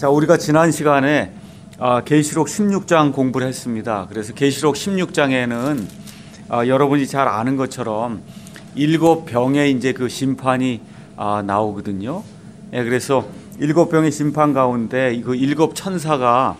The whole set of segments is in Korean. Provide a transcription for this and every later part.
자, 우리가 지난 시간에 계시록 16장 공부를 했습니다. 그래서 계시록 16장에는 여러분이 잘 아는 것처럼 일곱 병의 이제 그 심판이 나오거든요. 예, 그래서 일곱 병의 심판 가운데 그 일곱 천사가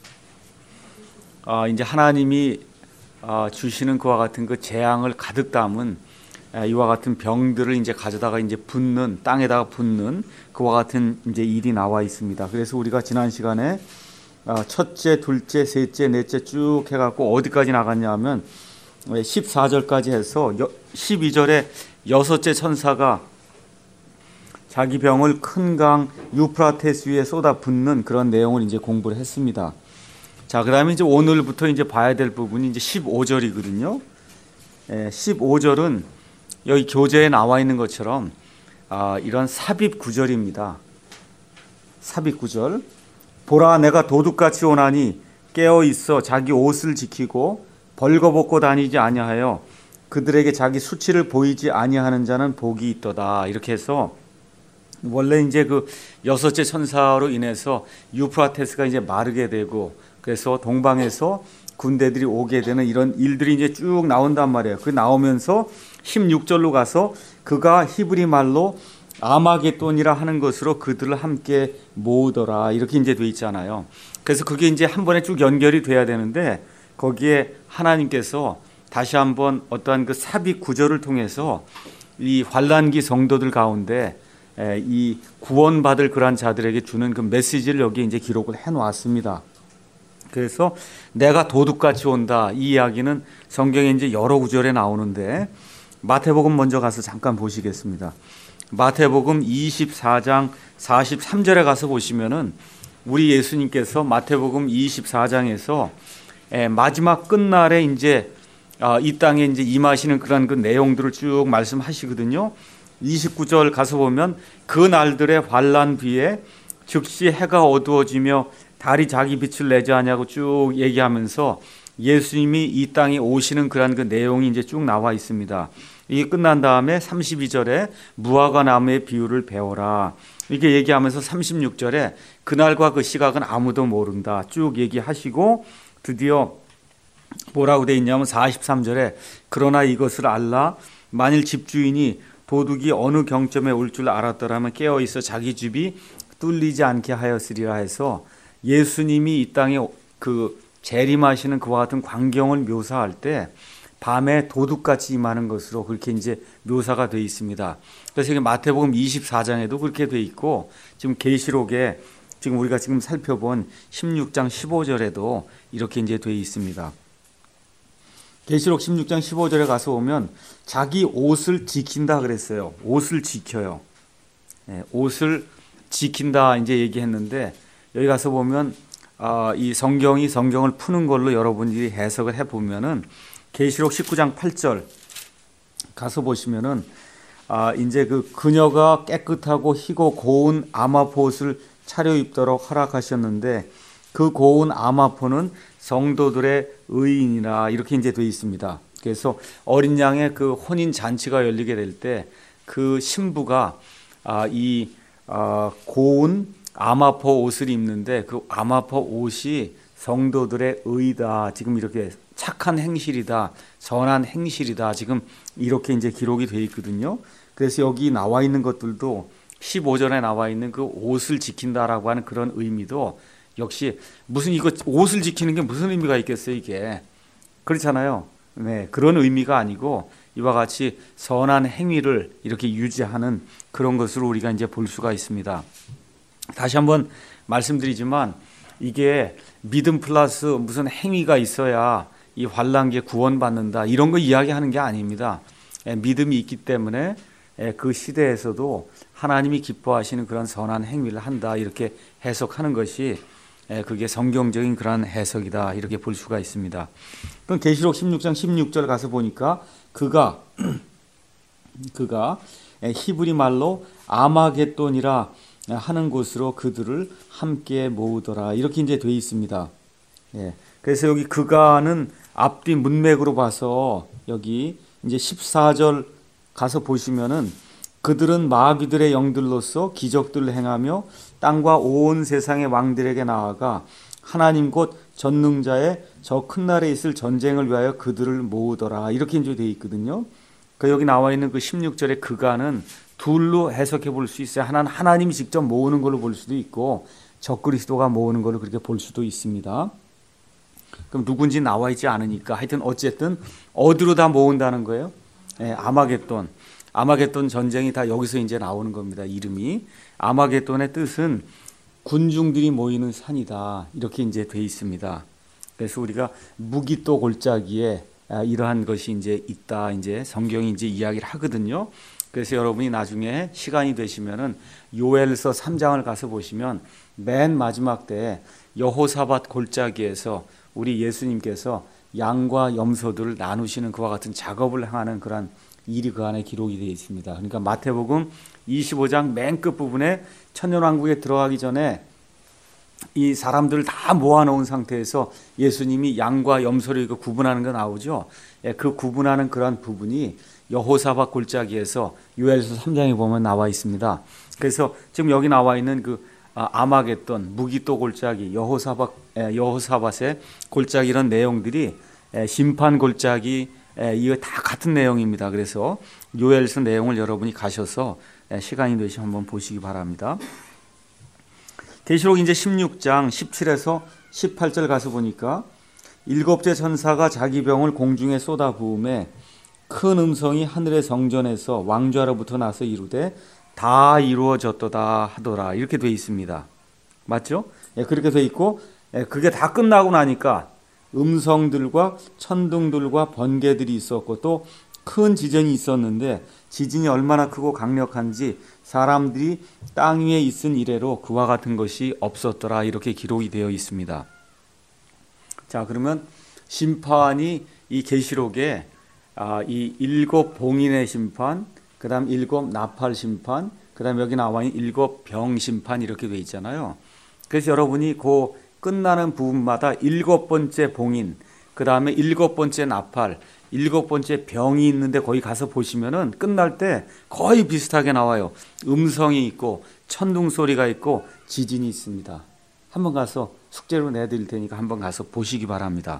이제 하나님이 주시는 그와 같은 그 재앙을 가득 담은 이와 같은 병들을 이제 가져다가 이제 붓는, 땅에다가 붓는 그와 같은 이제 일이 나와 있습니다. 그래서 우리가 지난 시간에 첫째, 둘째, 셋째, 넷째 쭉 해갖고 어디까지 나갔냐 하면 14절까지 해서 12절에 여섯째 천사가 자기 병을 큰 강 유프라테스 위에 쏟아 붓는 그런 내용을 이제 공부를 했습니다. 자, 그다음에 이제 오늘부터 이제 봐야 될 부분이 이제 15절이거든요. 15절은 여기 교재에 나와 있는 것처럼 이런 삽입 구절입니다. 삽입 구절. 보라, 내가 도둑같이 오나니 깨어 있어 자기 옷을 지키고 벌거벗고 다니지 아니하여 그들에게 자기 수치를 보이지 아니하는 자는 복이 있도다. 이렇게 해서 원래 이제 그 여섯째 천사로 인해서 유프라테스가 이제 마르게 되고 그래서 동방에서 군대들이 오게 되는 이런 일들이 이제 쭉 나온단 말이에요. 그 나오면서 16절로 가서 그가 히브리 말로 아마겟돈이라 하는 것으로 그들을 함께 모으더라. 이렇게 이제 돼 있잖아요. 그래서 그게 이제 한 번에 쭉 연결이 돼야 되는데 거기에 하나님께서 다시 한번 어떠한 그 삽입 구절을 통해서 이 환난기 성도들 가운데 이 구원받을 그러한 자들에게 주는 그 메시지를 여기 이제 기록을 해 놓았습니다. 그래서 내가 도둑같이 온다. 이 이야기는 성경에 이제 여러 구절에 나오는데 마태복음 먼저 가서 잠깐 보시겠습니다. 마태복음 24장 43절에 가서 보시면은 우리 예수님께서 마태복음 24장에서 마지막 끝날에 이제 이 땅에 이제 임하시는 그런 그 내용들을 쭉 말씀하시거든요. 29절 가서 보면 그 날들의 환난 비에 즉시 해가 어두워지며 달이 자기 빛을 내지 않냐고 쭉 얘기하면서 예수님이 이 땅에 오시는 그런 그 내용이 이제 쭉 나와 있습니다. 이게 끝난 다음에 32절에 무화과 나무의 비유를 배워라. 이렇게 얘기하면서 36절에 그날과 그 시각은 아무도 모른다. 쭉 얘기하시고 드디어 뭐라고 돼 있냐면 43절에 그러나 이것을 알라. 만일 집주인이 도둑이 어느 경점에 올 줄 알았더라면 깨어 있어 자기 집이 뚫리지 않게 하였으리라 해서 예수님이 이 땅에 그 재림하시는 그와 같은 광경을 묘사할 때 밤에 도둑같이 임하는 것으로 그렇게 이제 묘사가 되어 있습니다. 그래서 이게 마태복음 24장에도 그렇게 되어 있고 지금 계시록에 지금 우리가 지금 살펴본 16장 15절에도 이렇게 이제 되어 있습니다. 계시록 16장 15절에 가서 보면 자기 옷을 지킨다 그랬어요. 옷을 지켜요. 옷을 지킨다 이제 얘기했는데 여기 가서 보면 이 성경을 푸는 걸로 여러분들이 해석을 해보면은 계시록 19장 8절 가서 보시면은 이제 그 그녀가 깨끗하고 희고 고운 아마포옷을 차려입도록 허락하셨는데 그 고운 아마포는 성도들의 의인이라 이렇게 이제 되어 있습니다. 그래서 어린 양의 그 혼인 잔치가 열리게 될 때 그 신부가 이 고운 아마포 옷을 입는데 그 아마포 옷이 성도들의 의다. 지금 이렇게 착한 행실이다. 선한 행실이다. 지금 이렇게 이제 기록이 되어 있거든요. 그래서 여기 나와 있는 것들도 15절에 나와 있는 그 옷을 지킨다라고 하는 그런 의미도 역시 무슨 이거 옷을 지키는 게 무슨 의미가 있겠어요, 이게. 그렇잖아요. 네, 그런 의미가 아니고 이와 같이 선한 행위를 이렇게 유지하는 그런 것으로 우리가 이제 볼 수가 있습니다. 다시 한번 말씀드리지만 이게 믿음 플러스 무슨 행위가 있어야 이 환난기에 구원받는다 이런 거 이야기하는 게 아닙니다. 믿음이 있기 때문에 그 시대에서도 하나님이 기뻐하시는 그런 선한 행위를 한다 이렇게 해석하는 것이 그게 성경적인 그런 해석이다 이렇게 볼 수가 있습니다. 그럼 계시록 16장 16절 가서 보니까 그가 히브리 말로 아마겟돈이라 하는 곳으로 그들을 함께 모으더라 이렇게 이제 돼 있습니다. 그래서 여기 그가는 앞뒤 문맥으로 봐서 여기 이제 14절 가서 보시면은 그들은 마귀들의 영들로서 기적들을 행하며 땅과 온 세상의 왕들에게 나아가 하나님 곧 전능자의 저 큰 날에 있을 전쟁을 위하여 그들을 모으더라. 이렇게 이제 되어 있거든요. 그 여기 나와 있는 그 16절의 그가는 둘로 해석해 볼 수 있어요. 하나는 하나님이 직접 모으는 걸로 볼 수도 있고 적그리스도가 모으는 걸로 그렇게 볼 수도 있습니다. 그럼 누군지 나와 있지 않으니까 하여튼 어쨌든 어디로 다 모은다는 거예요? 아마겟돈. 아마겟돈 전쟁이 다 여기서 이제 나오는 겁니다. 이름이. 아마겟돈의 뜻은 군중들이 모이는 산이다. 이렇게 이제 돼 있습니다. 그래서 우리가 무기또 골짜기에 이러한 것이 이제 있다. 이제 성경이 이제 이야기를 하거든요. 그래서 여러분이 나중에 시간이 되시면은 요엘서 3장을 가서 보시면 맨 마지막 때에 여호사밧 골짜기에서 우리 예수님께서 양과 염소들을 나누시는 그와 같은 작업을 행하는 그런 일이 그 안에 기록이 되어 있습니다. 그러니까 마태복음 25장 맨 끝부분에 천년왕국에 들어가기 전에 이 사람들을 다 모아놓은 상태에서 예수님이 양과 염소를 구분하는 거 나오죠. 그 구분하는 그런 부분이 여호사밧 골짜기에서 요엘서 3장에 보면 나와 있습니다. 그래서 지금 여기 나와 있는 그 아마겟돈, 무기또 골짜기, 여호사밧의 골짜기 이런 내용들이 심판 골짜기 이거 다 같은 내용입니다. 그래서 요엘서 내용을 여러분이 가셔서 시간이 되시면 한번 보시기 바랍니다. 계시록 이제 16장 17에서 18절 가서 보니까 일곱째 천사가 자기 병을 공중에 쏟아부음에 큰 음성이 하늘의 성전에서 왕좌로부터 나서 이르되 다 이루어졌도다 하더라. 이렇게 돼 있습니다. 맞죠? 그렇게 돼 있고 그게 다 끝나고 나니까 음성들과 천둥들과 번개들이 있었고 또 큰 지진이 있었는데 지진이 얼마나 크고 강력한지 사람들이 땅 위에 있은 이래로 그와 같은 것이 없었더라. 이렇게 기록이 되어 있습니다. 자, 그러면 심판이 이 계시록에 이 일곱 봉인의 심판, 그 다음 일곱 나팔 심판, 그 다음 여기 나와 있는 일곱 병 심판 이렇게 되어 있잖아요. 그래서 여러분이 그 끝나는 부분마다 일곱 번째 봉인, 그 다음에 일곱 번째 나팔, 일곱 번째 병이 있는데 거기 가서 보시면은 끝날 때 거의 비슷하게 나와요. 음성이 있고 천둥 소리가 있고 지진이 있습니다. 한번 가서 숙제로 내드릴 테니까 한번 가서 보시기 바랍니다.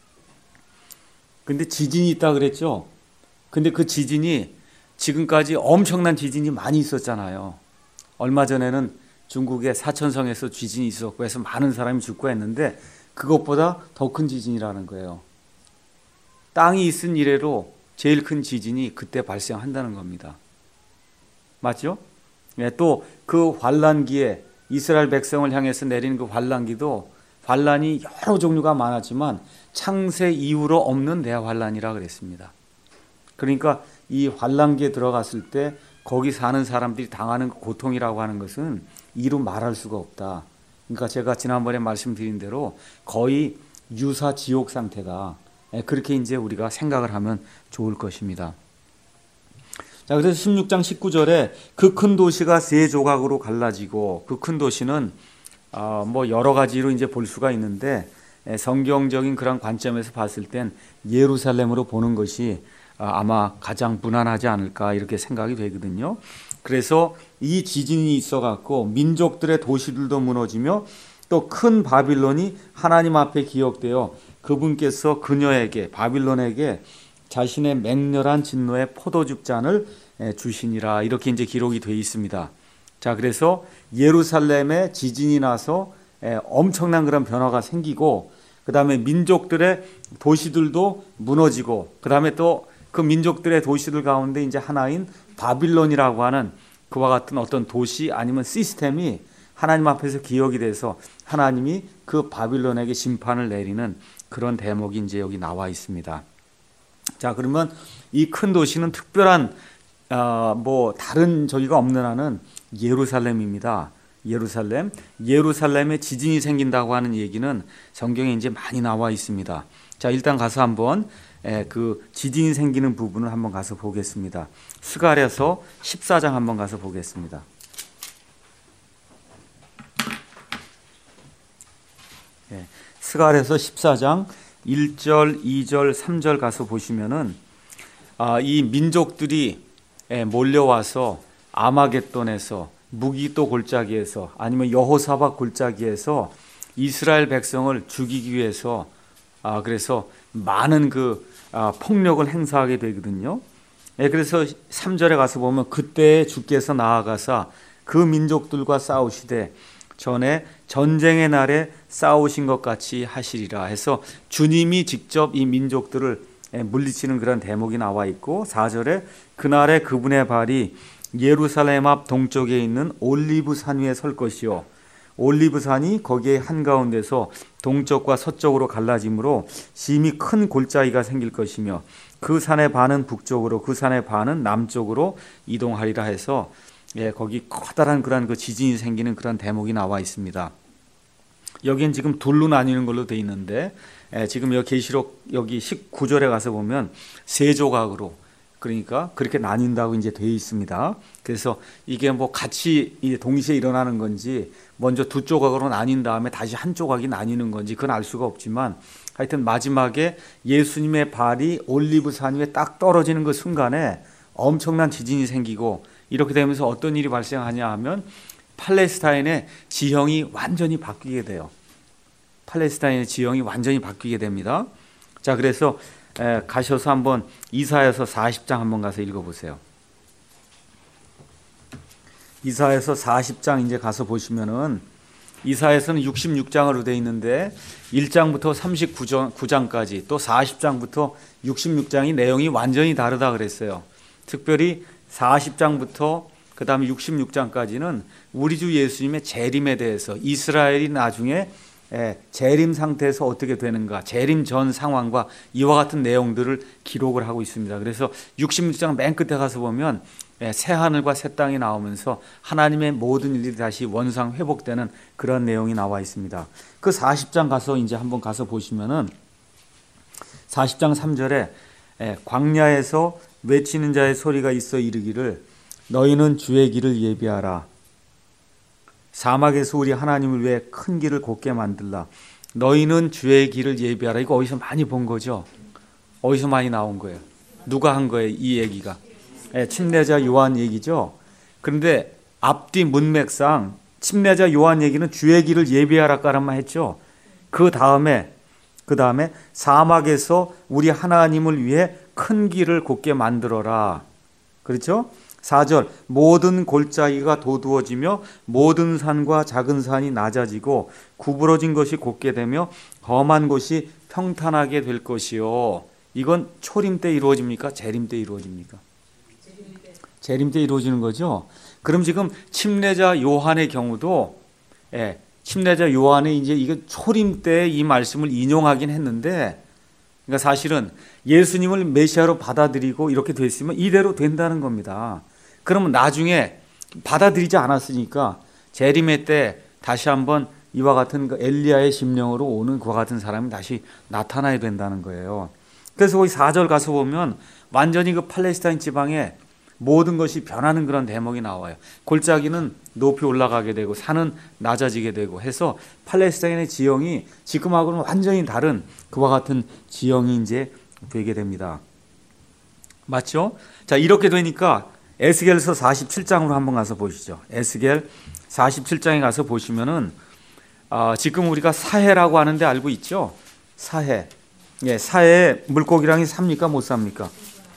근데 지진이 있다 그랬죠? 근데 그 지진이 지금까지 엄청난 지진이 많이 있었잖아요. 얼마 전에는 중국의 사천성에서 지진이 있었고 해서 많은 사람이 죽고 했는데 그것보다 더 큰 지진이라는 거예요. 땅이 있은 이래로 제일 큰 지진이 그때 발생한다는 겁니다. 맞죠? 또 그 환란기에 이스라엘 백성을 향해서 내리는 그 환란기도 환란이 여러 종류가 많았지만 창세 이후로 없는 대환란이라 그랬습니다. 그러니까 이 환란기에 들어갔을 때 거기 사는 사람들이 당하는 고통이라고 하는 것은 이루 말할 수가 없다. 그러니까 제가 지난번에 말씀드린 대로 거의 유사 지옥 상태다. 그렇게 이제 우리가 생각을 하면 좋을 것입니다. 자, 그래서 16장 19절에 그 큰 도시가 세 조각으로 갈라지고 그 큰 도시는 뭐 여러 가지로 이제 볼 수가 있는데 성경적인 그런 관점에서 봤을 땐 예루살렘으로 보는 것이 아마 가장 무난하지 않을까 이렇게 생각이 되거든요. 그래서 이 지진이 있어갖고 민족들의 도시들도 무너지며 또 큰 바빌론이 하나님 앞에 기억되어 그분께서 그녀에게 바빌론에게 자신의 맹렬한 진노의 포도즙 잔을 주시니라 이렇게 이제 기록이 되어 있습니다. 자, 그래서 예루살렘에 지진이 나서 엄청난 그런 변화가 생기고 그 다음에 민족들의 도시들도 무너지고 그 다음에 또 그 민족들의 도시들 가운데 이제 하나인 바빌론이라고 하는 그와 같은 어떤 도시 아니면 시스템이 하나님 앞에서 기억이 돼서 하나님이 그 바빌론에게 심판을 내리는 그런 대목이 이제 여기 나와 있습니다. 자, 그러면 이 큰 도시는 특별한 뭐 다른 저기가 없는 한은 예루살렘입니다. 예루살렘에 지진이 생긴다고 하는 얘기는 성경에 이제 많이 나와 있습니다. 자, 일단 가서 한번 그 지진이 생기는 부분을 한번 가서 보겠습니다. 스가랴서 14장 한번 가서 보겠습니다. 스가랴서 14장 1절, 2절, 3절 가서 보시면은 이 민족들이 몰려와서 아마겟돈에서, 무기또 골짜기에서, 아니면 여호사밧 골짜기에서 이스라엘 백성을 죽이기 위해서 그래서 많은 폭력을 행사하게 되거든요. 그래서 3절에 가서 보면 그때 주께서 나아가사 그 민족들과 싸우시되 전에 전쟁의 날에 싸우신 것 같이 하시리라 해서 주님이 직접 이 민족들을 물리치는 그런 대목이 나와 있고, 4절에 그날에 그분의 발이 예루살렘 앞 동쪽에 있는 올리브산 위에 설 것이요, 올리브산이 거기에 한가운데서 동쪽과 서쪽으로 갈라지므로 심히 큰 골짜기가 생길 것이며 그 산의 반은 북쪽으로 그 산의 반은 남쪽으로 이동하리라 해서 거기 커다란 그런 지진이 생기는 그런 대목이 나와 있습니다. 여기는 지금 둘로 나뉘는 걸로 돼 있는데 지금 여기 계시록 여기 19절에 가서 보면 세 조각으로, 그러니까 그렇게 나뉜다고 이제 되어 있습니다. 그래서 이게 뭐 같이 동시에 일어나는 건지 먼저 두 조각으로 나뉜 다음에 다시 한 조각이 나뉘는 건지 그건 알 수가 없지만, 하여튼 마지막에 예수님의 발이 올리브산 위에 딱 떨어지는 그 순간에 엄청난 지진이 생기고, 이렇게 되면서 어떤 일이 발생하냐 하면 팔레스타인의 지형이 완전히 바뀌게 돼요. 팔레스타인의 지형이 완전히 바뀌게 됩니다. 자, 그래서 가셔서 한번 이사야서 40장 한번 가서 읽어보세요. 이사야서 40장 이제 가서 보시면은, 이사야서는 66장으로 되어 있는데 1장부터 39장까지 또 40장부터 66장이 내용이 완전히 다르다 그랬어요. 특별히 40장부터 그 다음에 66장까지는 우리 주 예수님의 재림에 대해서, 이스라엘이 나중에 재림 상태에서 어떻게 되는가, 재림 전 상황과 이와 같은 내용들을 기록을 하고 있습니다. 그래서 66장 맨 끝에 가서 보면 새 하늘과 새 땅이 나오면서 하나님의 모든 일들이 다시 원상 회복되는 그런 내용이 나와 있습니다. 그 40장 가서 이제 한번 가서 보시면은 40장 3절에 광야에서 외치는 자의 소리가 있어 이르기를 너희는 주의 길을 예비하라. 사막에서 우리 하나님을 위해 큰 길을 곱게 만들라. 너희는 주의 길을 예비하라. 이거 어디서 많이 본 거죠? 어디서 많이 나온 거예요? 누가 한 거예요? 이 얘기가 침례자 요한 얘기죠. 그런데 앞뒤 문맥상 침례자 요한 얘기는 주의 길을 예비하라까라만 했죠. 그 다음에 사막에서 우리 하나님을 위해 큰 길을 곱게 만들어라. 그렇죠? 4절 모든 골짜기가 도두어지며 모든 산과 작은 산이 낮아지고 구부러진 것이 곧게 되며 험한 곳이 평탄하게 될 것이요. 이건 초림 때 이루어집니까? 재림 때 이루어집니까? 재림 때 이루어지는 거죠. 그럼 지금 침례자 요한의 경우도 침례자 요한이 이제 이게 초림 때 이 말씀을 인용하긴 했는데, 그러니까 사실은 예수님을 메시아로 받아들이고 이렇게 됐으면 이대로 된다는 겁니다. 그러면 나중에 받아들이지 않았으니까 재림의 때 다시 한번 이와 같은 엘리야의 심령으로 오는 그와 같은 사람이 다시 나타나야 된다는 거예요. 그래서 거기 4절 가서 보면 완전히 그 팔레스타인 지방에 모든 것이 변하는 그런 대목이 나와요. 골짜기는 높이 올라가게 되고 산은 낮아지게 되고 해서 팔레스타인의 지형이 지금하고는 완전히 다른 그와 같은 지형이 이제 되게 됩니다. 맞죠? 자, 이렇게 되니까 에스겔서 47장으로 한번 가서 보시죠. 에스겔 47장에 가서 보시면은 지금 우리가 사해라고 하는데 알고 있죠? 사해. 사해에 물고기랑이 삽니까? 못 삽니까?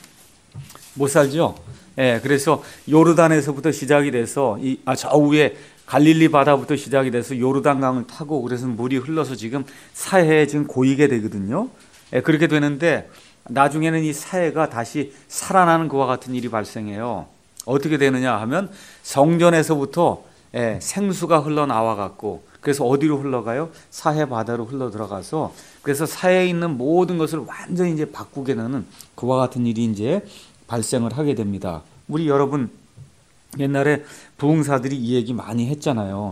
못 살죠? 그래서 요르단에서부터 시작이 돼서 저 위에 갈릴리 바다부터 시작이 돼서 요르단강을 타고 그래서 물이 흘러서 지금 사해에 지금 고이게 되거든요. 그렇게 되는데 나중에는 이 사해가 다시 살아나는 그와 같은 일이 발생해요. 어떻게 되느냐 하면 성전에서부터 생수가 흘러나와 갖고 그래서 어디로 흘러가요? 사해 바다로 흘러 들어가서 그래서 사해에 있는 모든 것을 완전히 이제 바꾸게 되는 그와 같은 일이 이제 발생을 하게 됩니다. 우리 여러분 옛날에 부흥사들이 이 얘기 많이 했잖아요.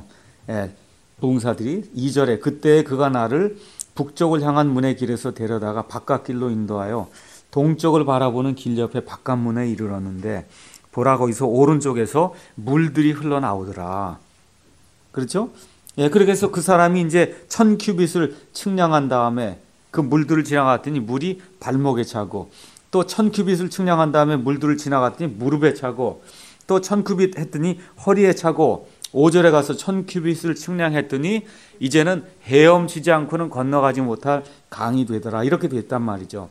부흥사들이 2절에 그때 그가 나를 북쪽을 향한 문의 길에서 데려다가 바깥길로 인도하여 동쪽을 바라보는 길 옆에 바깥문에 이르렀는데 보라 거기서 오른쪽에서 물들이 흘러나오더라. 그렇죠? 그렇게 해서 그 사람이 이제 1000규빗을 측량한 다음에 그 물들을 지나갔더니 물이 발목에 차고 또 1000규빗을 측량한 다음에 물들을 지나갔더니 무릎에 차고 또 1000규빗 했더니 허리에 차고 5절에 가서 1000규빗을 측량했더니 이제는 헤엄치지 않고는 건너가지 못할 강이 되더라. 이렇게 됐단 말이죠.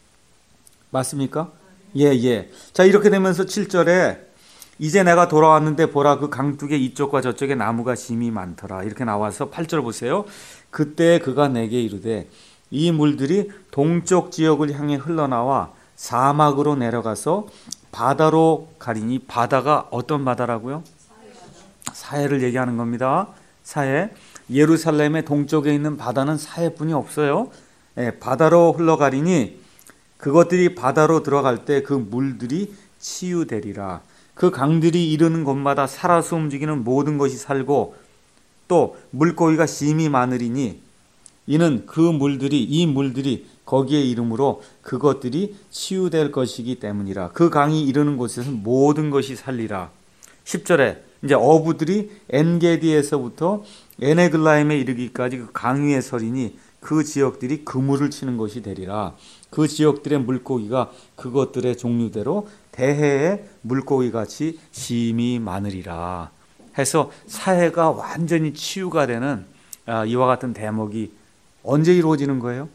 맞습니까? 예. 자, 이렇게 되면서 7절에 이제 내가 돌아왔는데 보라 그 강둑의 이쪽과 저쪽에 나무가 심이 많더라. 이렇게 나와서 8절 보세요. 그때 그가 내게 이르되 이 물들이 동쪽 지역을 향해 흘러나와 사막으로 내려가서 바다로 가리니 바다가 어떤 바다라고요? 사해를 얘기하는 겁니다. 사해. 예루살렘의 동쪽에 있는 바다는 사해뿐이 없어요. 바다로 흘러가리니 그것들이 바다로 들어갈 때 그 물들이 치유되리라. 그 강들이 이르는 곳마다 살아서 움직이는 모든 것이 살고 또 물고기가 심이 많으리니 이는 이 물들이 거기에 이름으로 그것들이 치유될 것이기 때문이라. 그 강이 이르는 곳에서는 모든 것이 살리라. 10절에 이제 어부들이 엔게디에서부터 에네글라임에 이르기까지 그 강 위에 서리니 그 지역들이 그물을 치는 것이 되리라. 그 지역들의 물고기가 그것들의 종류대로 대해의 물고기같이 심이 많으리라. 해서 사해가 완전히 치유가 되는 이와 같은 대목이 언제 이루어지는 거예요?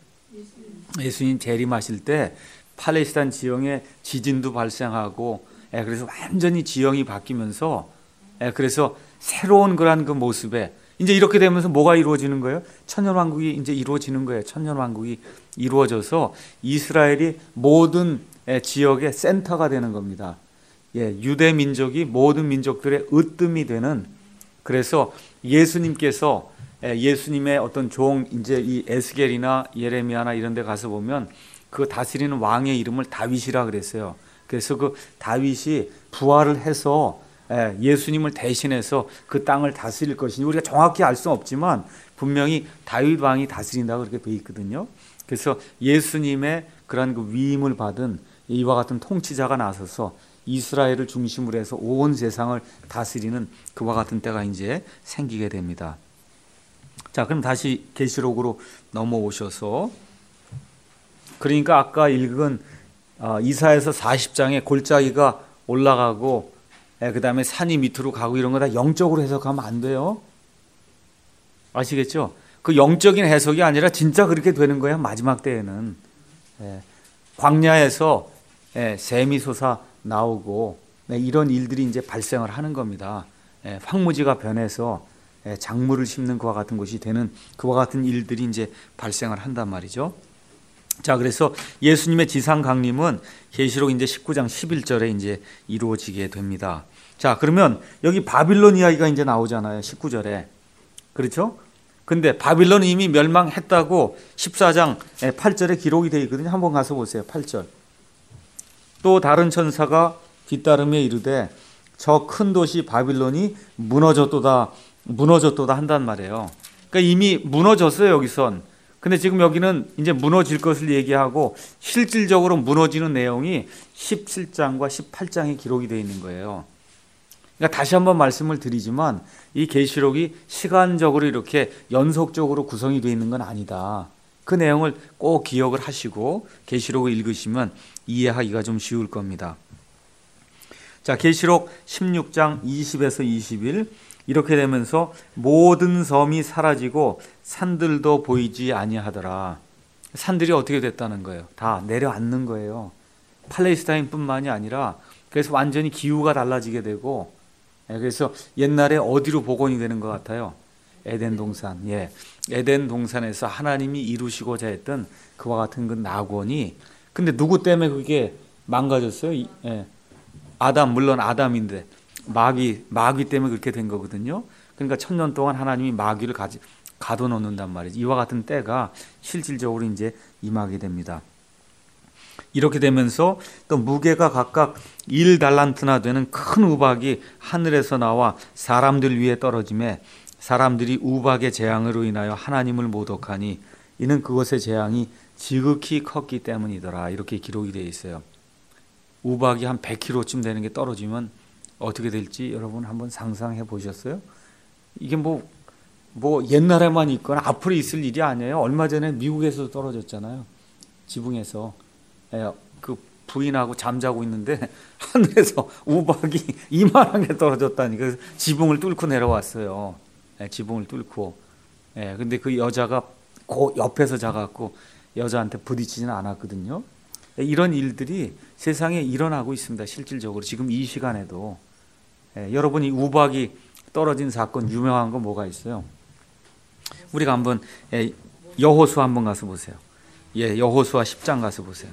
예수님 재림하실 때 팔레스타인 지형에 지진도 발생하고 그래서 완전히 지형이 바뀌면서 그래서 새로운 그런 그 모습에 이제 이렇게 되면서 뭐가 이루어지는 거예요? 천년왕국이 이제 이루어지는 거예요. 천년왕국이 이루어져서 이스라엘이 모든 지역의 센터가 되는 겁니다. 유대 민족이 모든 민족들의 으뜸이 되는, 그래서 예수님께서 예수님의 어떤 종 이제 이 에스겔이나 예레미야나 이런 데 가서 보면 그 다스리는 왕의 이름을 다윗이라 그랬어요. 그래서 그 다윗이 부활을 해서 예수님을 대신해서 그 땅을 다스릴 것이니 우리가 정확히 알 수는 없지만 분명히 다윗 왕이 다스린다고 그렇게 돼 있거든요. 그래서 예수님의 그런 그 위임을 받은 이와 같은 통치자가 나서서 이스라엘을 중심으로 해서 온 세상을 다스리는 그와 같은 때가 이제 생기게 됩니다. 자, 그럼 다시 계시록으로 넘어오셔서, 그러니까 아까 읽은 이사야서 40장에 골짜기가 올라가고 그 다음에 산이 밑으로 가고 이런 거 다 영적으로 해석하면 안 돼요. 아시겠죠? 그 영적인 해석이 아니라 진짜 그렇게 되는 거예요. 마지막 때에는 광야에서 샘이 솟아 나오고 이런 일들이 이제 발생을 하는 겁니다. 황무지가 변해서 작물을 심는 그와 같은 것이 되는 그와 같은 일들이 이제 발생을 한단 말이죠. 자, 그래서 예수님의 지상 강림은 계시록 이제 19장 11절에 이제 이루어지게 됩니다. 자, 그러면 여기 바빌론 이야기가 이제 나오잖아요. 19절에. 그렇죠? 근데 바빌론은 이미 멸망했다고 14장 8절에 기록이 되어 있거든요. 한번 가서 보세요. 8절. 또 다른 천사가 뒤따르며 이르되 저 큰 도시 바빌론이 무너졌도다 한단 말이에요. 그러니까 이미 무너졌어요, 여기선. 근데 지금 여기는 이제 무너질 것을 얘기하고 실질적으로 무너지는 내용이 17장과 18장에 기록이 되어 있는 거예요. 그러니까 다시 한번 말씀을 드리지만 이 계시록이 시간적으로 이렇게 연속적으로 구성이 되어 있는 건 아니다. 그 내용을 꼭 기억을 하시고 계시록을 읽으시면 이해하기가 좀 쉬울 겁니다. 자, 계시록 16장 20에서 21 이렇게 되면서 모든 섬이 사라지고 산들도 보이지 아니하더라. 산들이 어떻게 됐다는 거예요? 다 내려앉는 거예요. 팔레스타인뿐만이 아니라 그래서 완전히 기후가 달라지게 되고, 그래서 옛날에 어디로 복원이 되는 것 같아요? 에덴 동산. 에덴 동산에서 하나님이 이루시고자 했던 그와 같은 그 낙원이, 근데 누구 때문에 그게 망가졌어요? 물론 아담인데 마귀 때문에 그렇게 된 거거든요. 그러니까 1000년 동안 하나님이 마귀를 가둬놓는단 말이죠. 이와 같은 때가 실질적으로 이제 임하게 됩니다. 이렇게 되면서 또 무게가 각각 1달란트나 되는 큰 우박이 하늘에서 나와 사람들 위에 떨어지매 사람들이 우박의 재앙으로 인하여 하나님을 모독하니 이는 그것의 재앙이 지극히 컸기 때문이더라. 이렇게 기록이 되어 있어요. 우박이 한 100kg쯤 되는 게 떨어지면 어떻게 될지 여러분 한번 상상해 보셨어요? 이게 뭐 옛날에만 있거나 앞으로 있을 일이 아니에요. 얼마 전에 미국에서 떨어졌잖아요. 지붕에서 그 부인하고 잠자고 있는데 하늘에서 우박이 이만하게 떨어졌다니. 그래서 지붕을 뚫고 내려왔어요. 예, 지붕을 뚫고. 예, 근데 그 여자가 그 옆에서 자갖고 여자한테 부딪히지는 않았거든요. 예, 이런 일들이 세상에 일어나고 있습니다. 실질적으로 지금 이 시간에도. 예, 여러분이 우박이 떨어진 사건 유명한 거 뭐가 있어요? 우리가 한번 여호수아 한번 가서 보세요. 예, 여호수아 10장 가서 보세요.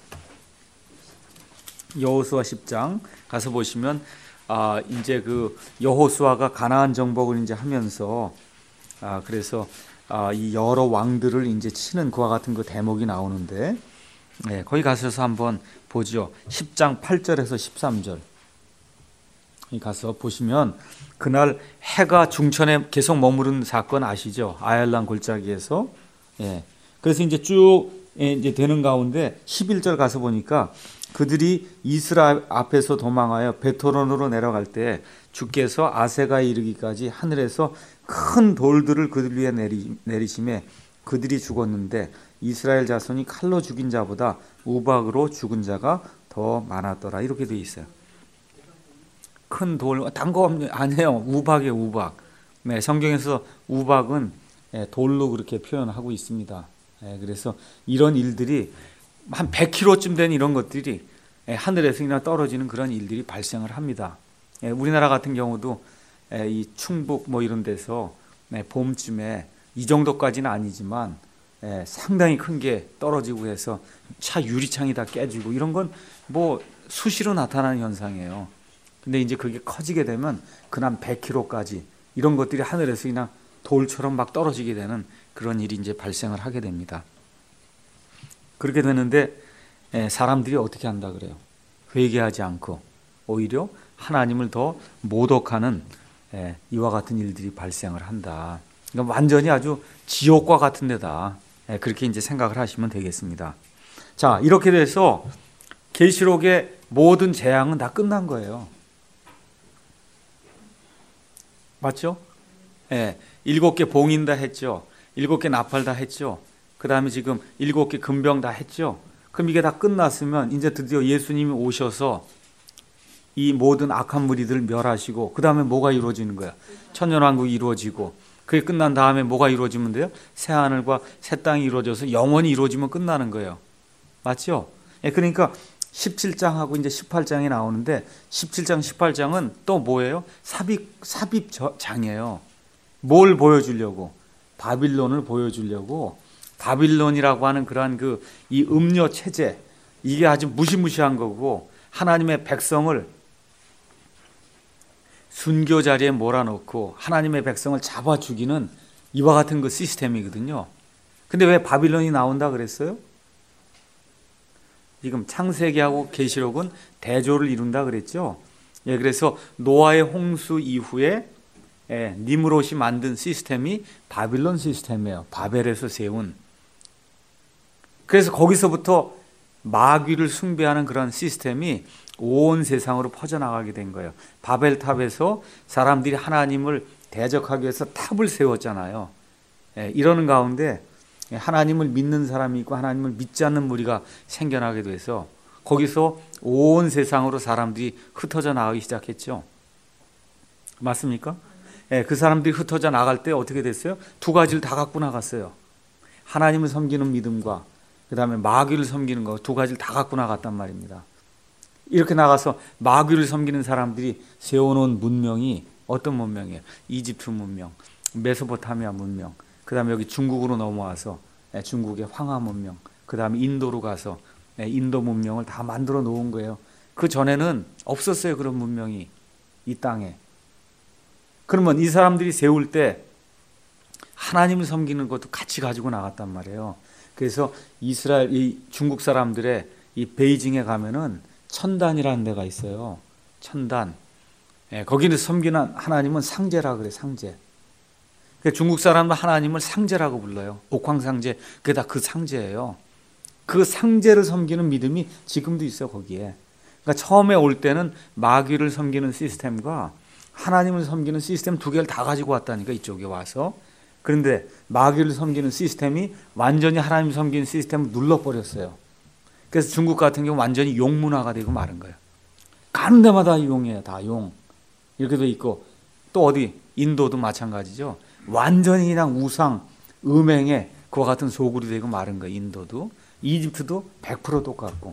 여호수아 10장 가서 보시면 이제 그 여호수아가 가나안 정복을 이제 하면서 그래서 이 여러 왕들을 이제 치는 그와 같은 그 대목이 나오는데, 예, 거기 가셔서 한번 보죠. 10장 8절에서 13절. 가서 보시면 그날 해가 중천에 계속 머무른 사건 아시죠? 아얄란 골짜기에서. 예. 그래서 이제 쭉 이제 되는 가운데 11절 가서 보니까 그들이 이스라엘 앞에서 도망하여 베토론으로 내려갈 때 주께서 아세가에 이르기까지 하늘에서 큰 돌들을 그들 위에 내리심에 그들이 죽었는데 이스라엘 자손이 칼로 죽인 자보다 우박으로 죽은 자가 더 많았더라. 이렇게 되어 있어요. 큰 돌, 딴 거 아니에요. 우박이에요, 우박. 네, 성경에서 우박은 돌로 그렇게 표현하고 있습니다. 그래서 이런 일들이 한 100km쯤 된 이런 것들이 하늘에서 그냥 떨어지는 그런 일들이 발생을 합니다. 우리나라 같은 경우도 이 충북 뭐 이런 데서 봄쯤에 이 정도까지는 아니지만 상당히 큰 게 떨어지고 해서 차 유리창이 다 깨지고 이런 건 뭐 수시로 나타나는 현상이에요. 근데 이제 그게 커지게 되면 그냥 100km까지 이런 것들이 하늘에서 그냥 돌처럼 막 떨어지게 되는 그런 일이 이제 발생을 하게 됩니다. 그렇게 되는데 사람들이 어떻게 한다 그래요? 회개하지 않고 오히려 하나님을 더 모독하는 이와 같은 일들이 발생을 한다. 그러니까 완전히 아주 지옥과 같은 데다. 그렇게 이제 생각을 하시면 되겠습니다. 자, 이렇게 돼서 계시록의 모든 재앙은 다 끝난 거예요. 맞죠? 7개 봉인 다 했죠. 7개 나팔 다 했죠. 그 다음에 지금 7개 금병 다 했죠. 그럼 이게 다 끝났으면 이제 드디어 예수님이 오셔서 이 모든 악한 무리들을 멸하시고 그 다음에 뭐가 이루어지는 거야? 천년왕국이 이루어지고 그게 끝난 다음에 뭐가 이루어지면 돼요? 새하늘과 새 땅이 이루어져서 영원히 이루어지면 끝나는 거예요. 맞죠? 그러니까 17장하고 이제 18장이 나오는데 17장, 18장은 또 뭐예요? 삽입장이에요. 뭘 보여주려고? 바빌론을 보여주려고. 바빌론이라고 하는 그러한 이 음료 체제, 이게 아주 무시무시한 거고 하나님의 백성을 순교 자리에 몰아넣고 하나님의 백성을 잡아 죽이는 이와 같은 그 시스템이거든요. 근데 왜 바빌론이 나온다 그랬어요? 지금 창세기하고 계시록은 대조를 이룬다 그랬죠. 그래서 노아의 홍수 이후에 니므롯이 만든 시스템이 바빌론 시스템이에요. 바벨에서 세운. 그래서 거기서부터 마귀를 숭배하는 그런 시스템이 온 세상으로 퍼져나가게 된 거예요. 바벨탑에서 사람들이 하나님을 대적하기 위해서 탑을 세웠잖아요. 이러는 가운데 하나님을 믿는 사람이 있고 하나님을 믿지 않는 무리가 생겨나게 돼서 거기서 온 세상으로 사람들이 흩어져 나가기 시작했죠. 맞습니까? 그 사람들이 흩어져 나갈 때 어떻게 됐어요? 두 가지를 다 갖고 나갔어요. 하나님을 섬기는 믿음과 그 다음에 마귀를 섬기는 거 두 가지를 다 갖고 나갔단 말입니다. 이렇게 나가서 마귀를 섬기는 사람들이 세워놓은 문명이 어떤 문명이에요? 이집트 문명, 메소포타미아 문명, 그 다음에 여기 중국으로 넘어와서 중국의 황하 문명, 그 다음에 인도로 가서 인도 문명을 다 만들어 놓은 거예요. 그 전에는 없었어요. 그런 문명이 이 땅에. 그러면 이 사람들이 세울 때 하나님을 섬기는 것도 같이 가지고 나갔단 말이에요. 그래서 이스라엘, 이 중국 사람들의 이 베이징에 가면은 천단이라는 데가 있어요. 천단. 거기는 섬기는 하나님은 상제라 그래, 상제. 중국 사람은 하나님을 상제라고 불러요. 옥황상제, 그게 다 그 상제예요. 그 상제를 섬기는 믿음이 지금도 있어요, 거기에. 그러니까 처음에 올 때는 마귀를 섬기는 시스템과 하나님을 섬기는 시스템 두 개를 다 가지고 왔다니까, 이쪽에 와서. 그런데 마귀를 섬기는 시스템이 완전히 하나님 섬기는 시스템을 눌러버렸어요. 그래서 중국 같은 경우 완전히 용 문화가 되고 마른 거예요. 가는 데마다 용이에요. 다 용. 이렇게 돼 있고 또 어디 인도도 마찬가지죠. 완전히 그냥 우상, 음행에 그와 같은 소굴이 되고 마른 거예요. 인도도. 이집트도 100% 똑같고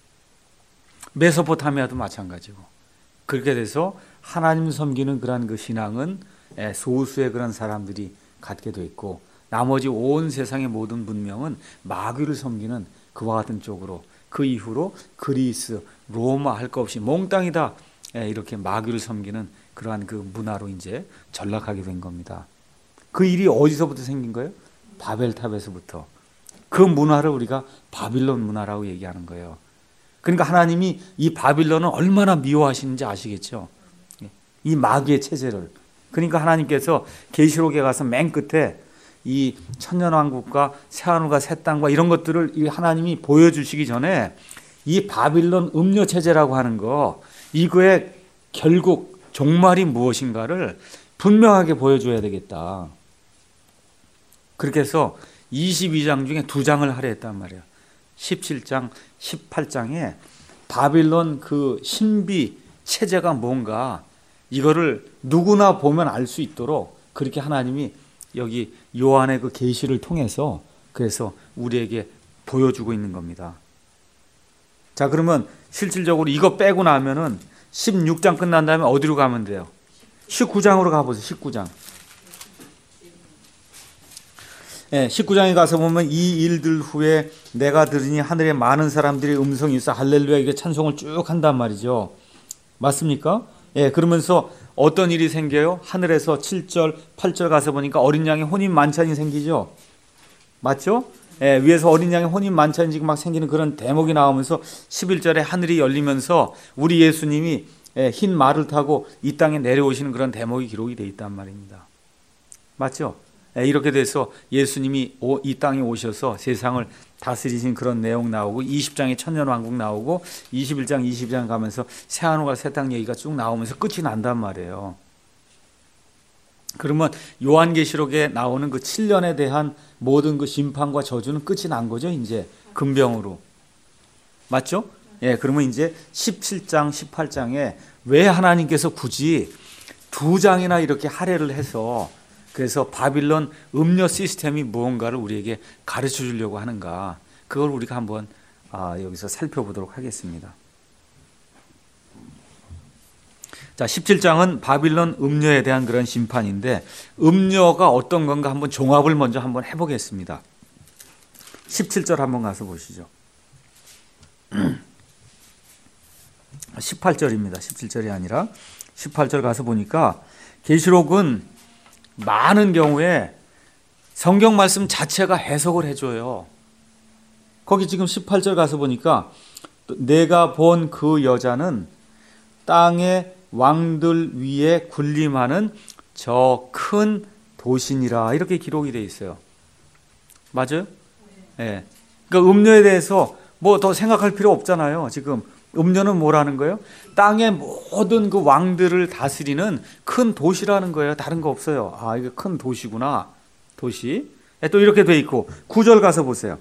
메소포타미아도 마찬가지고 그렇게 돼서 하나님 섬기는 그런 그 신앙은 소수의 그런 사람들이 갖게 돼 있고 나머지 온 세상의 모든 문명은 마귀를 섬기는 그와 같은 쪽으로 그 이후로 그리스, 로마 할 것 없이 몽땅이 다 이렇게 마귀를 섬기는 그러한 그 문화로 이제 전락하게 된 겁니다. 그 일이 어디서부터 생긴 거예요? 바벨탑에서부터. 그 문화를 우리가 바빌론 문화라고 얘기하는 거예요. 그러니까 하나님이 이 바빌론을 얼마나 미워하시는지 아시겠죠? 이 마귀의 체제를. 그러니까 하나님께서 계시록에 가서 맨 끝에 이 천년왕국과 새하늘과 새 땅과 이런 것들을 이 하나님이 보여주시기 전에 이 바빌론 음료 체제라고 하는 거 이거의 결국 종말이 무엇인가를 분명하게 보여줘야 되겠다. 그렇게 해서 22장 중에 2장을 하려 했단 말이에요. 17장, 18장에 바빌론 그 신비 체제가 뭔가 이거를 누구나 보면 알 수 있도록 그렇게 하나님이 여기 요한의 그 계시를 통해서 그래서 우리에게 보여주고 있는 겁니다. 자, 그러면 실질적으로 이거 빼고 나면은 16장 끝난 다음에 어디로 가면 돼요? 19장으로 가보세요. 19장. 19장에 가서 보면 이 일들 후에 내가 들으니 하늘에 많은 사람들이 음성이 있어 할렐루야 이게 찬송을 쭉 한단 말이죠. 맞습니까? 그러면서 어떤 일이 생겨요? 하늘에서 7절, 8절 가서 보니까 어린 양의 혼인 만찬이 생기죠. 맞죠? 위에서 어린 양의 혼인 만찬이 지금 막 생기는 그런 대목이 나오면서 11절에 하늘이 열리면서 우리 예수님이 흰 말을 타고 이 땅에 내려오시는 그런 대목이 기록이 되어 있단 말입니다. 맞죠? 이렇게 돼서 예수님이 이 땅에 오셔서 세상을 다스리신 그런 내용 나오고 20장에 천년왕국 나오고 21장, 22장 가면서 새하늘과 새 땅 얘기가 쭉 나오면서 끝이 난단 말이에요. 그러면 요한계시록에 나오는 그 7년에 대한 모든 그 심판과 저주는 끝이 난 거죠. 이제 금병으로. 맞죠? 그러면 이제 17장, 18장에 왜 하나님께서 굳이 2장이나 이렇게 할애를 해서 그래서 바빌론 음료 시스템이 무언가를 우리에게 가르쳐 주려고 하는가. 그걸 우리가 한번 여기서 살펴보도록 하겠습니다. 자, 17장은 바빌론 음료에 대한 그런 심판인데 음료가 어떤 건가 한번 종합을 먼저 한번 해보겠습니다. 17절 한번 가서 보시죠. 18절입니다. 17절이 아니라 18절 가서 보니까 계시록은 많은 경우에 성경 말씀 자체가 해석을 해줘요. 거기 지금 18절 가서 보니까 내가 본 그 여자는 땅의 왕들 위에 군림하는 저 큰 도신이라 이렇게 기록이 되어 있어요. 맞아요? 네. 그러니까 음료에 대해서 뭐 더 생각할 필요 없잖아요. 지금 음료는 뭐라는 거예요? 땅의 모든 그 왕들을 다스리는 큰 도시라는 거예요. 다른 거 없어요. 이게 큰 도시구나. 도시. 또 이렇게 돼 있고 9절 가서 보세요.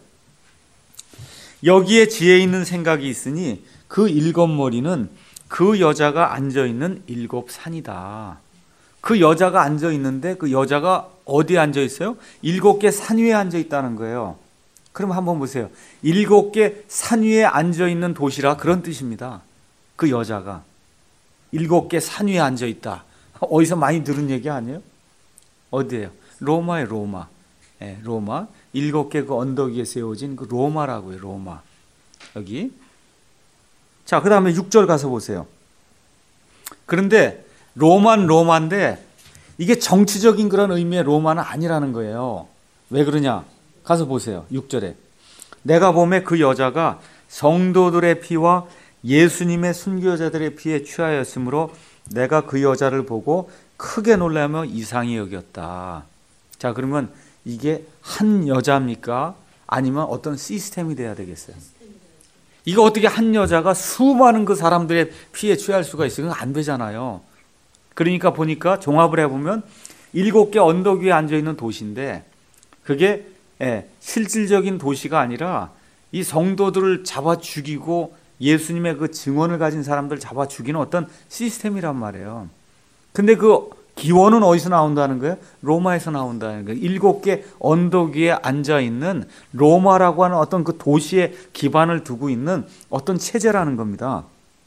여기에 지혜 있는 생각이 있으니 그 7머리는 그 여자가 앉아있는 7산이다. 그 여자가 앉아있는데 그 여자가 어디에 앉아있어요? 7개 산 위에 앉아있다는 거예요. 그럼 한번 보세요. 7개 산 위에 앉아있는 도시라 그런 뜻입니다. 그 여자가 7개 산 위에 앉아있다. 어디서 많이 들은 얘기 아니에요? 어디예요? 로마에 로마. 로마. 7개 그 언덕 위에 세워진 그 로마라고요. 로마. 여기. 자, 그 다음에 6절 가서 보세요. 그런데 로마인데 이게 정치적인 그런 의미의 로마는 아니라는 거예요. 왜 그러냐? 가서 보세요. 6절에. 내가 보매 그 여자가 성도들의 피와 예수님의 순교자들의 피에 취하였으므로 내가 그 여자를 보고 크게 놀라며 이상히 여겼다. 자, 그러면 이게 한 여자입니까? 아니면 어떤 시스템이 돼야 되겠어요? 이거 어떻게 한 여자가 수많은 그 사람들의 피에 취할 수가 있어요? 그건 안 되잖아요. 그러니까 보니까 종합을 해보면 7개 언덕 위에 앉아있는 도시인데 그게 실질적인 도시가 아니라 이 성도들을 잡아 죽이고 예수님의 그 증언을 가진 사람들 잡아 죽이는 어떤 시스템이란 말이에요. 근데 그 기원은 어디서 나온다는 거예요? 로마에서 나온다는 거예요. 7개 언덕 위에 앉아있는 로마라고 하는 어떤 그 도시에 기반을 두고 있는 어떤 체제라는 겁니다.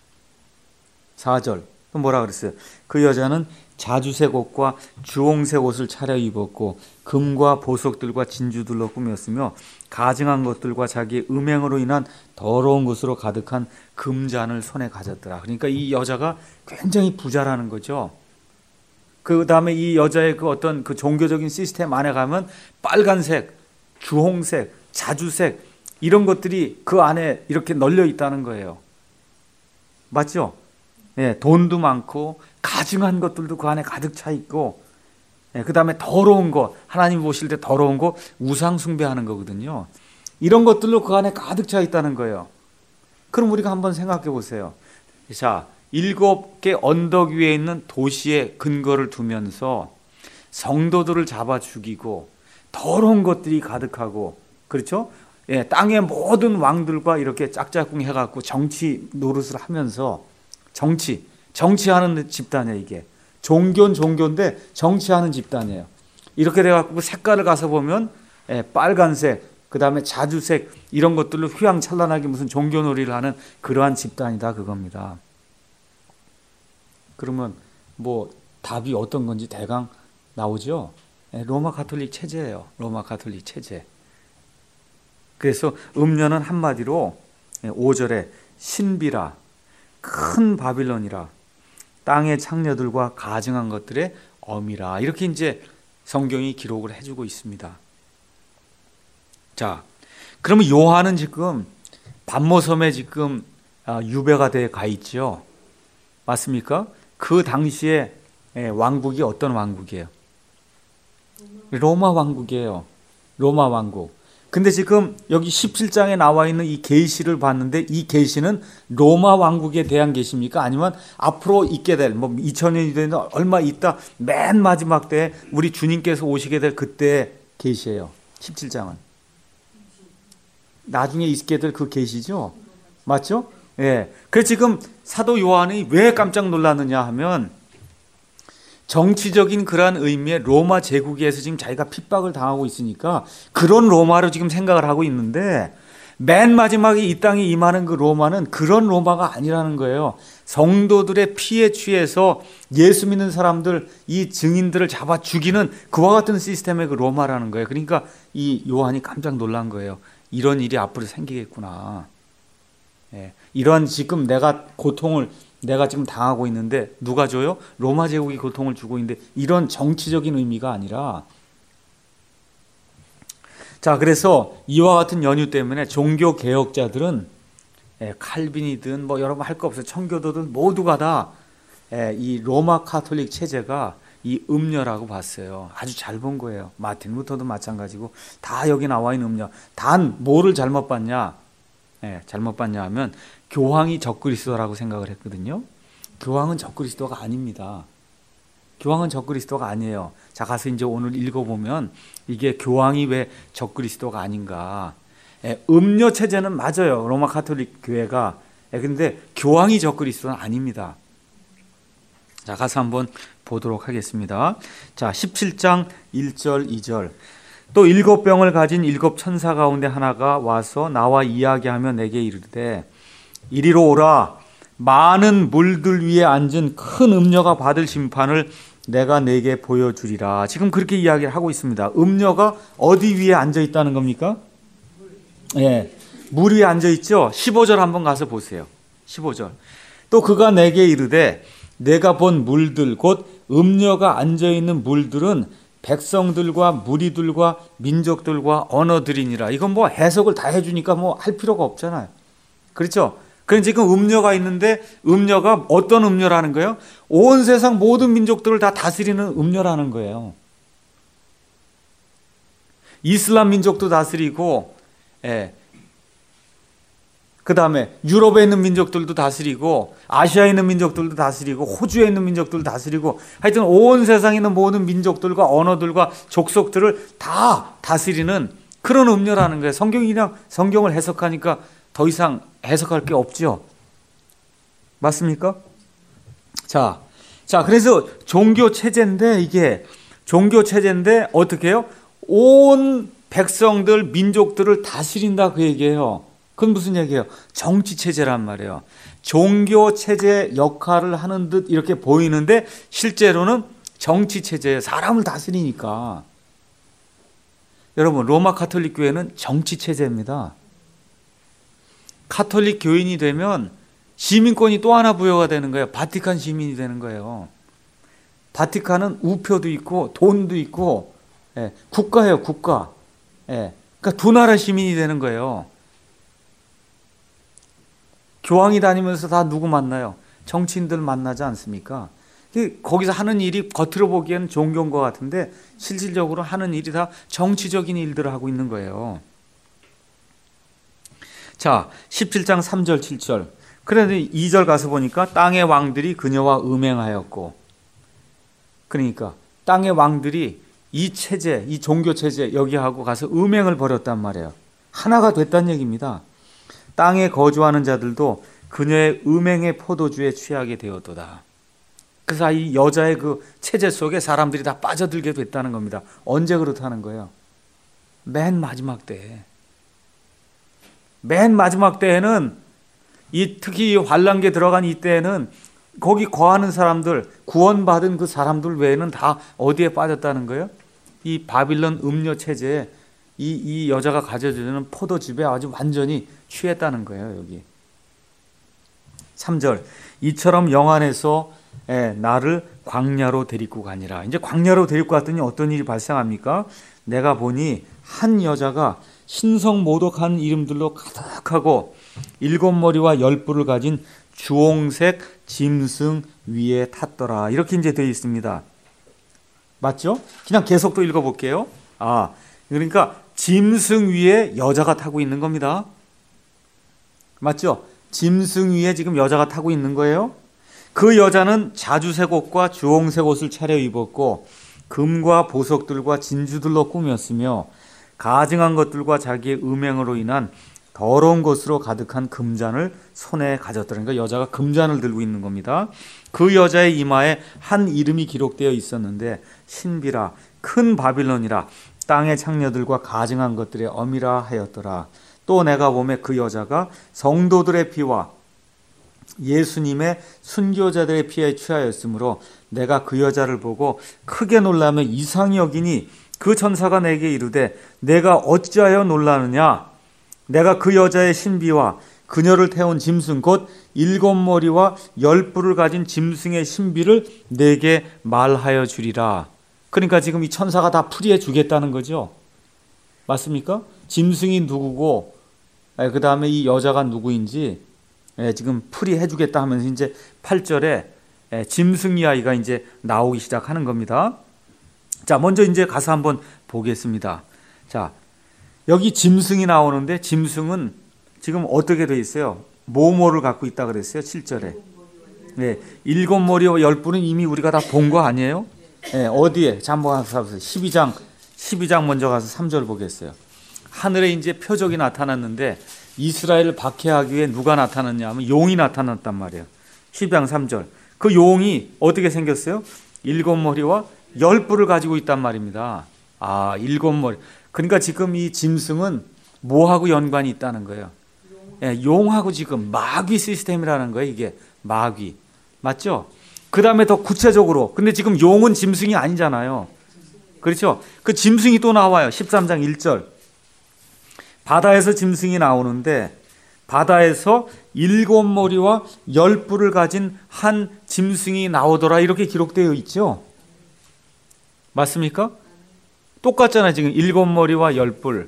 4절 또 뭐라 그랬어요? 그 여자는 자주색 옷과 주홍색 옷을 차려입었고 금과 보석들과 진주들로 꾸몄으며 가증한 것들과 자기의 음행으로 인한 더러운 것으로 가득한 금잔을 손에 가졌더라. 그러니까 이 여자가 굉장히 부자라는 거죠. 그 다음에 이 여자의 그 어떤 그 종교적인 시스템 안에 가면 빨간색, 주홍색, 자주색 이런 것들이 그 안에 이렇게 널려 있다는 거예요. 맞죠? 예, 돈도 많고 가증한 것들도 그 안에 가득 차 있고, 예, 그 다음에 더러운 것, 하나님 보실 때 더러운 거 우상 숭배하는 거거든요. 이런 것들로 그 안에 가득 차 있다는 거예요. 그럼 우리가 한번 생각해 보세요. 자, 7개 언덕 위에 있는 도시에 근거를 두면서 성도들을 잡아 죽이고 더러운 것들이 가득하고, 그렇죠? 예, 땅의 모든 왕들과 이렇게 짝짝꿍 해갖고 정치 노릇을 하면서 정치하는 집단이에요. 이게 종교는 종교인데 정치하는 집단이에요. 이렇게 돼갖고 색깔을 가서 보면 예, 빨간색, 그 다음에 자주색 이런 것들로 휘황찬란하게 무슨 종교놀이를 하는 그러한 집단이다 그겁니다. 그러면 뭐 답이 어떤 건지 대강 나오죠. 예, 로마 가톨릭 체제예요. 로마 가톨릭 체제. 그래서 음녀는 한마디로 5절에 신비라 큰 바빌론이라 땅의 창녀들과 가증한 것들의 어미라 이렇게 이제 성경이 기록을 해주고 있습니다. 자, 그러면 요한은 지금 반모섬에 지금 유배가 돼 가 있죠. 맞습니까? 그 당시에 왕국이 어떤 왕국이에요? 로마 왕국이에요. 로마 왕국. 근데 지금 여기 17장에 나와 있는 이 계시를 봤는데 이 계시는 로마 왕국에 대한 계시입니까? 아니면 앞으로 있게 될 뭐 2000년이 되는 얼마 있다 맨 마지막 때에 우리 주님께서 오시게 될 그때 계시예요. 17장은. 나중에 있게 될 그 계시죠? 맞죠? 예. 그래서 지금 사도 요한이 왜 깜짝 놀랐느냐 하면 정치적인 그러한 의미의 로마 제국에서 지금 자기가 핍박을 당하고 있으니까 그런 로마로 지금 생각을 하고 있는데 맨 마지막에 이 땅에 임하는 그 로마는 그런 로마가 아니라는 거예요. 성도들의 피에 취해서 예수 믿는 사람들, 이 증인들을 잡아 죽이는 그와 같은 시스템의 그 로마라는 거예요. 그러니까 이 요한이 깜짝 놀란 거예요. 이런 일이 앞으로 생기겠구나. 예, 이런 지금 내가 고통을 내가 지금 당하고 있는데 누가 줘요? 로마 제국이 고통을 주고 있는데 이런 정치적인 의미가 아니라 자, 그래서 이와 같은 연유 때문에 종교 개혁자들은 칼빈이든 뭐 여러분 할 거 없어요. 청교도든 모두가 다 이 로마 카톨릭 체제가 이 음녀라고 봤어요. 아주 잘 본 거예요. 마틴 루터도 마찬가지고 다 여기 나와 있는 음녀. 단 뭐를 잘못 봤냐? 잘못 봤냐 하면 교황이 적그리스도라고 생각을 했거든요. 교황은 적그리스도가 아닙니다. 교황은 적그리스도가 아니에요. 자, 가서 이제 오늘 읽어보면 이게 교황이 왜 적그리스도가 아닌가. 음녀 체제는 맞아요. 로마 카톨릭 교회가. 근데 교황이 적그리스도는 아닙니다. 자, 가서 한번 보도록 하겠습니다. 자, 17장 1절 2절. 또 7병을 가진 7천사 가운데 하나가 와서 나와 이야기하며 내게 이르되 이리로 오라. 많은 물들 위에 앉은 큰 음녀가 받을 심판을 내가 내게 보여주리라. 지금 그렇게 이야기를 하고 있습니다. 음녀가 어디 위에 앉아 있다는 겁니까? 예, 물 위에 앉아 있죠. 15절 한번 가서 보세요. 15절. 또 그가 내게 이르되 내가 본 물들 곧 음녀가 앉아 있는 물들은 백성들과 무리들과 민족들과 언어들이니라. 이건 뭐 해석을 다 해주니까 뭐 할 필요가 없잖아요. 그렇죠? 그럼 지금 음녀가 있는데 음녀가 어떤 음녀라는 거예요? 온 세상 모든 민족들을 다 다스리는 음녀라는 거예요. 이슬람 민족도 다스리고, 그 다음에 유럽에 있는 민족들도 다스리고, 아시아에 있는 민족들도 다스리고, 호주에 있는 민족들도 다스리고, 하여튼 온 세상에 있는 모든 민족들과 언어들과 족속들을 다 다스리는 그런 음료라는 거예요. 성경이 그냥 성경을 해석하니까 더 이상 해석할 게 없죠. 맞습니까? 자, 그래서 종교 체제인데 이게 종교 체제인데 어떻게 해요? 온 백성들, 민족들을 다스린다 그 얘기예요. 그건 무슨 얘기예요? 정치 체제란 말이에요. 종교 체제 역할을 하는 듯 이렇게 보이는데 실제로는 정치 체제예요. 사람을 다스리니까. 여러분, 로마 가톨릭 교회는 정치 체제입니다. 가톨릭 교인이 되면 시민권이 또 하나 부여가 되는 거예요. 바티칸 시민이 되는 거예요. 바티칸은 우표도 있고 돈도 있고 국가예요, 국가. 그러니까 두 나라 시민이 되는 거예요. 교황이 다니면서 다 누구 만나요? 정치인들 만나지 않습니까? 거기서 하는 일이 겉으로 보기에는 종교인 것 같은데 실질적으로 하는 일이 다 정치적인 일들을 하고 있는 거예요. 자, 17장 3절 7절. 그런데 2절 가서 보니까 땅의 왕들이 그녀와 음행하였고, 그러니까 땅의 왕들이 이 체제, 이 종교 체제 여기하고 가서 음행을 벌였단 말이에요. 하나가 됐단 얘기입니다. 땅에 거주하는 자들도 그녀의 음행의 포도주에 취하게 되었도다. 그래서 이 여자의 그 체제 속에 사람들이 다 빠져들게 됐다는 겁니다. 언제 그렇다는 거예요? 맨 마지막 때에. 맨 마지막 때에는 특히 이 환란기에 들어간 이때에는 거기 거하는 사람들, 구원받은 그 사람들 외에는 다 어디에 빠졌다는 거예요? 이 바빌론 음료 체제에 이 여자가 가져주는 포도즙에 아주 완전히 취했다는 거예요. 여기 3절, 이처럼 영안에서 나를 광야로 데리고 가니라. 이제 광야로 데리고 갔더니 어떤 일이 발생합니까? 내가 보니 한 여자가 신성 모독한 이름들로 가득하고 7머리와 10뿔을 가진 주홍색 짐승 위에 탔더라. 이렇게 이제 되어 있습니다. 맞죠? 그냥 계속 또 읽어볼게요. 그러니까 짐승 위에 여자가 타고 있는 겁니다. 맞죠? 짐승 위에 지금 여자가 타고 있는 거예요. 그 여자는 자주색 옷과 주홍색 옷을 차려입었고 금과 보석들과 진주들로 꾸몄으며 가증한 것들과 자기의 음행으로 인한 더러운 것으로 가득한 금잔을 손에 가졌더라. 그러니까 여자가 금잔을 들고 있는 겁니다. 그 여자의 이마에 한 이름이 기록되어 있었는데 신비라, 큰 바빌론이라, 땅의 창녀들과 가증한 것들의 어미라 하였더라. 또 내가 보매 그 여자가 성도들의 피와 예수님의 순교자들의 피에 취하였으므로 내가 그 여자를 보고 크게 놀라며 이상히 여기니 그 천사가 내게 이르되 내가 어찌하여 놀라느냐? 내가 그 여자의 신비와 그녀를 태운 짐승 곧 7머리와 10뿔을 가진 짐승의 신비를 내게 말하여 주리라. 그러니까 지금 이 천사가 다 풀이해 주겠다는 거죠. 맞습니까? 짐승이 누구고 그 다음에 이 여자가 누구인지 지금 풀이해 주겠다 하면서 이제 8절에 짐승 이야기가 이제 나오기 시작하는 겁니다. 자, 먼저 이제 가서 한번 보겠습니다. 자, 여기 짐승이 나오는데 짐승은 지금 어떻게 되어 있어요? 뭐뭐를 갖고 있다 그랬어요? 7절에. 7머리와 10뿔은 이미 우리가 다 본 거 아니에요? 어디에? 자, 한번 가서 보세요. 12장 먼저 가서 3절 보겠어요. 하늘에 이제 표적이 나타났는데 이스라엘을 박해하기 위해 누가 나타났냐 하면 용이 나타났단 말이에요. 12장 3절. 그 용이 어떻게 생겼어요? 7머리와 10뿔을 가지고 있단 말입니다. 7머리. 그러니까 지금 이 짐승은 뭐하고 연관이 있다는 거예요? 용하고 지금 마귀 시스템이라는 거예요. 이게 마귀. 맞죠? 그 다음에 더 구체적으로. 근데 지금 용은 짐승이 아니잖아요. 그렇죠? 그 짐승이 또 나와요. 13장 1절. 바다에서 짐승이 나오는데 바다에서 7머리와 10뿔을 가진 한 짐승이 나오더라. 이렇게 기록되어 있죠. 맞습니까? 똑같잖아요. 지금 7머리와 10뿔.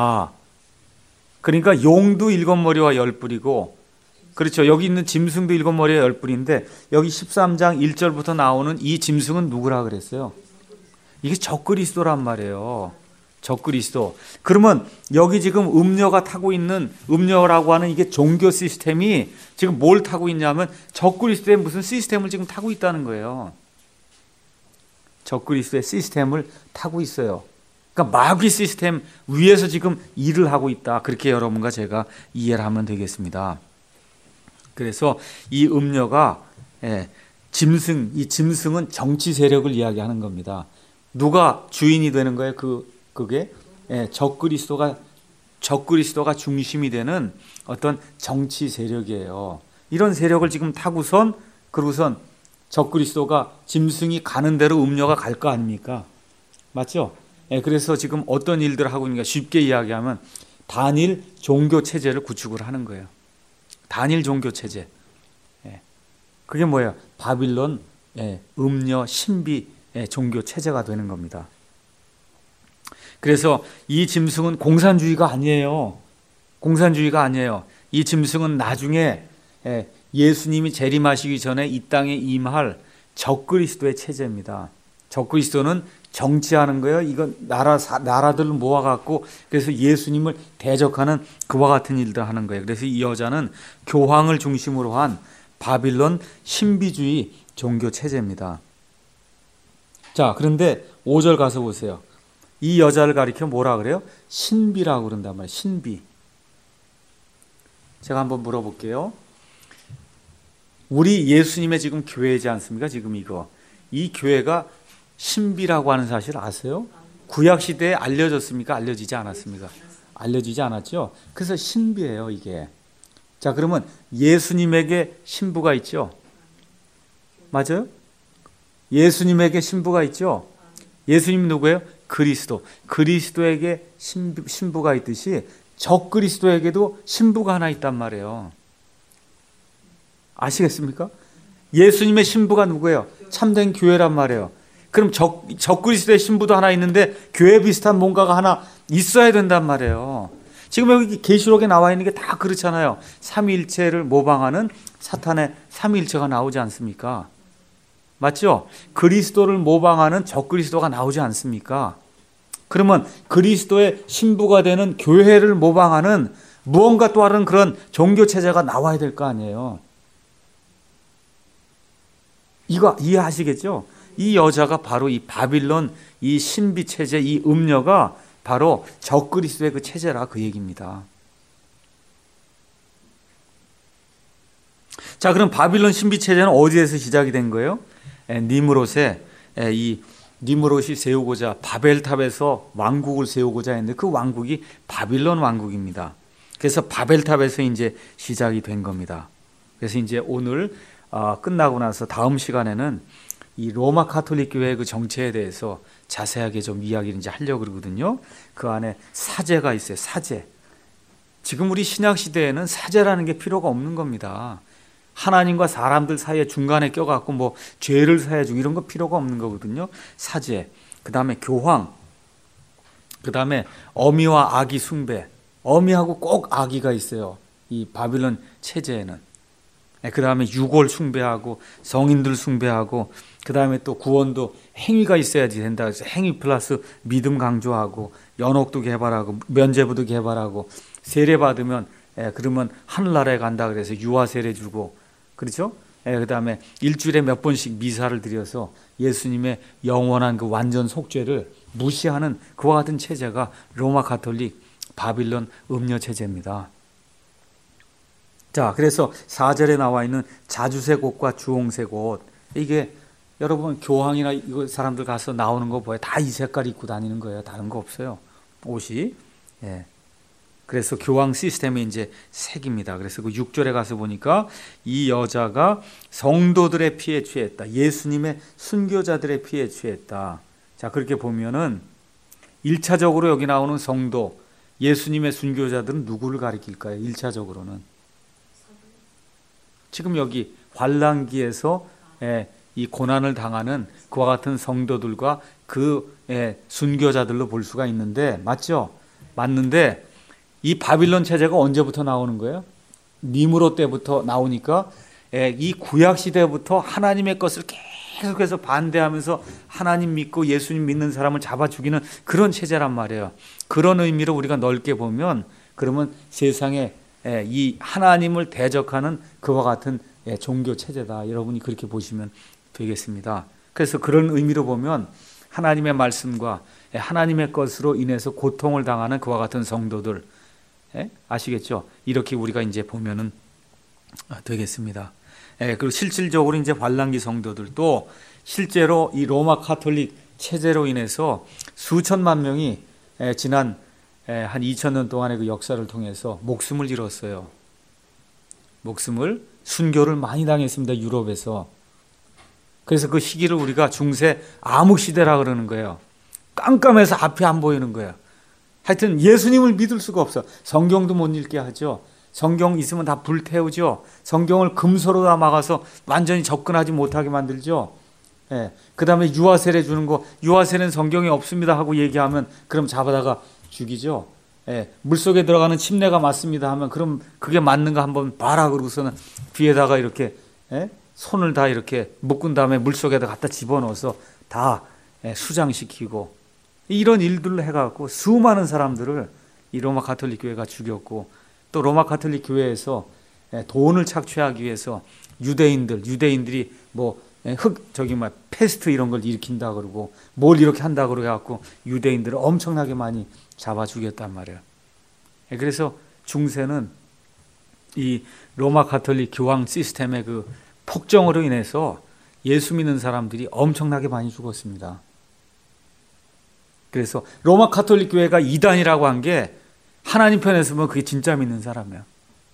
그러니까 용도 7머리와 10뿔이고, 그렇죠. 여기 있는 짐승도 7머리와 10뿔인데 여기 13장 1절부터 나오는 이 짐승은 누구라 그랬어요? 이게 적그리스도란 말이에요. 적그리스도. 그러면 여기 지금 음녀가 타고 있는 음녀라고 하는 이게 종교 시스템이 지금 뭘 타고 있냐면 적그리스도의 무슨 시스템을 지금 타고 있다는 거예요. 적그리스도의 시스템을 타고 있어요. 그러니까 마귀 시스템 위에서 지금 일을 하고 있다. 그렇게 여러분과 제가 이해를 하면 되겠습니다. 그래서 이 음녀가 이 짐승은 정치 세력을 이야기하는 겁니다. 누가 주인이 되는 거예요? 그게 적그리스도가 중심이 되는 어떤 정치 세력이에요. 이런 세력을 지금 타고선 그러고선 적그리스도가 짐승이 가는 대로 음녀가 갈 거 아닙니까? 맞죠? 그래서 지금 어떤 일들을 하고 있는가 쉽게 이야기하면 단일 종교 체제를 구축을 하는 거예요. 단일 종교 체제. 그게 뭐예요? 바빌론 음녀 신비 종교 체제가 되는 겁니다. 그래서 이 짐승은 공산주의가 아니에요. 공산주의가 아니에요. 이 짐승은 나중에 예수님이 재림하시기 전에 이 땅에 임할 적그리스도의 체제입니다. 적그리스도는 정치하는 거예요. 이건 나라들을 모아갖고 그래서 예수님을 대적하는 그와 같은 일들 하는 거예요. 그래서 이 여자는 교황을 중심으로 한 바빌론 신비주의 종교 체제입니다. 자, 그런데 5절 가서 보세요. 이 여자를 가리켜 뭐라 그래요? 신비라고 그런단 말이에요. 신비. 제가 한번 물어볼게요. 우리 예수님의 지금 교회지 않습니까? 지금 이 교회가 신비라고 하는 사실 아세요? 구약 시대에 알려졌습니까? 알려지지 않았습니까? 알려지지 않았죠. 그래서 신비예요, 이게. 자, 그러면 예수님에게 신부가 있죠? 맞아요? 예수님에게 신부가 있죠? 예수님이 누구예요? 그리스도. 그리스도에게 신부가 있듯이 적그리스도에게도 신부가 하나 있단 말이에요. 아시겠습니까? 예수님의 신부가 누구예요? 참된 교회란 말이에요. 그럼 적그리스도의 신부도 하나 있는데 교회 비슷한 뭔가가 하나 있어야 된단 말이에요. 지금 여기 계시록에 나와 있는 게 다 그렇잖아요. 삼위일체를 모방하는 사탄의 삼위일체가 나오지 않습니까? 맞죠? 그리스도를 모방하는 적그리스도가 나오지 않습니까? 그러면 그리스도의 신부가 되는 교회를 모방하는 무언가 또 다른 그런 종교체제가 나와야 될 거 아니에요. 이거 이해하시겠죠? 이 여자가 바로 이 바빌론, 이 신비체제, 이 음녀가 바로 적그리스도의 그 체제라 그 얘기입니다. 자, 그럼 바빌론 신비체제는 어디에서 시작이 된 거예요? 니므롯이 세우고자 바벨탑에서 왕국을 세우고자 했는데 그 왕국이 바빌론 왕국입니다. 그래서 바벨탑에서 이제 시작이 된 겁니다. 그래서 이제 오늘 끝나고 나서 다음 시간에는 이 로마 가톨릭 교회의 그 정체에 대해서 자세하게 좀 이야기를 이제 하려고 그러거든요. 그 안에 사제가 있어요. 사제. 지금 우리 신약 시대에는 사제라는 게 필요가 없는 겁니다. 하나님과 사람들 사이에 중간에 껴갖고 뭐 죄를 사해주고 이런 거 필요가 없는 거거든요. 사제. 그 다음에 교황. 그 다음에 어미와 아기 숭배. 어미하고 꼭 아기가 있어요. 이 바빌론 체제에는. 그 다음에 유골 숭배하고 성인들 숭배하고 그 다음에 또 구원도 행위가 있어야지 된다. 그래서 행위 플러스 믿음 강조하고 연옥도 개발하고 면죄부도 개발하고 세례 받으면 그러면 하늘나라에 간다 그래서 유아 세례 주고 그렇죠? 그 다음에 일주일에 몇 번씩 미사를 드려서 예수님의 영원한 그 완전 속죄를 무시하는 그와 같은 체제가 로마 가톨릭 바빌론 음녀 체제입니다. 자, 그래서 4절에 나와 있는 자주색 옷과 주홍색 옷, 이게 여러분 교황이나 이거 사람들 가서 나오는 거 보여 다 이 색깔 입고 다니는 거예요. 다른 거 없어요. 옷이. 그래서 교황 시스템이 이제 색입니다. 그래서 그 6절에 가서 보니까 이 여자가 성도들의 피에 취했다. 예수님의 순교자들의 피에 취했다. 자, 그렇게 보면은 1차적으로 여기 나오는 성도, 예수님의 순교자들은 누구를 가리킬까요? 1차적으로는. 지금 여기 환난기에서 이 고난을 당하는 그와 같은 성도들과 그 순교자들로 볼 수가 있는데 맞죠? 맞는데 이 바빌론 체제가 언제부터 나오는 거예요? 니므롯 때부터 나오니까 이 구약 시대부터 하나님의 것을 계속해서 반대하면서 하나님 믿고 예수님 믿는 사람을 잡아 죽이는 그런 체제란 말이에요. 그런 의미로 우리가 넓게 보면 그러면 세상에 이 하나님을 대적하는 그와 같은 종교 체제다. 여러분이 그렇게 보시면 되겠습니다. 그래서 그런 의미로 보면 하나님의 말씀과 하나님의 것으로 인해서 고통을 당하는 그와 같은 성도들, 아시겠죠? 이렇게 우리가 이제 보면은 되겠습니다. 그리고 실질적으로 이제 환란기 성도들도 실제로 이 로마 카톨릭 체제로 인해서 수천만 명이 지난 한 2000년 동안의 그 역사를 통해서 목숨을 잃었어요. 순교를 많이 당했습니다. 유럽에서. 그래서 그 시기를 우리가 중세 암흑시대라 그러는 거예요. 깜깜해서 앞이 안 보이는 거예요. 하여튼 예수님을 믿을 수가 없어. 성경도 못 읽게 하죠. 성경 있으면 다 불태우죠. 성경을 금서로 다 막아서 완전히 접근하지 못하게 만들죠. 그 다음에 유아세례 주는 거, 유아세례는 성경에 없습니다 하고 얘기하면 그럼 잡아다가 죽이죠. 물속에 들어가는 침례가 맞습니다 하면 그럼 그게 맞는가 한번 봐라 그러고서는 뒤에다가 이렇게 손을 다 이렇게 묶은 다음에 물속에다 갖다 집어넣어서 다 수장시키고 이런 일들을 해갖고 수많은 사람들을 이 로마 가톨릭 교회가 죽였고, 또 로마 가톨릭 교회에서 돈을 착취하기 위해서 유대인들이 패스트 이런 걸 일으킨다 그러고 뭘 이렇게 한다 그러고 해갖고 유대인들을 엄청나게 많이 잡아 죽였단 말이에요. 그래서 중세는 이 로마 가톨릭 교황 시스템의 그 폭정으로 인해서 예수 믿는 사람들이 엄청나게 많이 죽었습니다. 그래서 로마 가톨릭 교회가 이단이라고 한 게 하나님 편에서 보면 그게 진짜 믿는 사람이에요.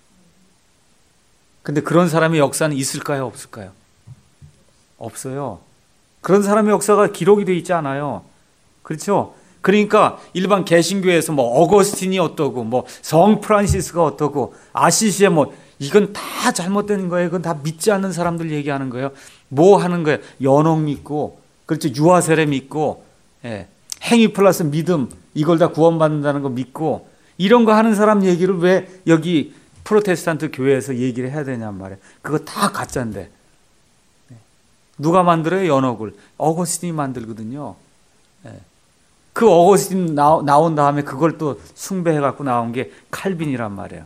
근데 그런 사람의 역사는 있을까요? 없을까요? 없어요. 그런 사람의 역사가 기록이 되어 있지 않아요. 그렇죠? 그러니까 일반 개신교에서 어거스틴이 어떠고 성 프란시스가 어떠고 아시시에 이건 다 잘못된 거예요. 그건 다 믿지 않는 사람들 얘기하는 거예요. 뭐 하는 거예요? 연옥 믿고, 그렇죠? 유아세례 믿고, 행위 플러스 믿음, 이걸 다 구원받는다는 거 믿고, 이런 거 하는 사람 얘기를 왜 여기 프로테스탄트 교회에서 얘기를 해야 되냔 말이에요. 그거 다 가짜인데. 누가 만들어요? 연옥을. 어거스틴이 만들거든요. 그 어거스틴 나온 다음에 그걸 또 숭배해갖고 나온 게 칼빈이란 말이에요.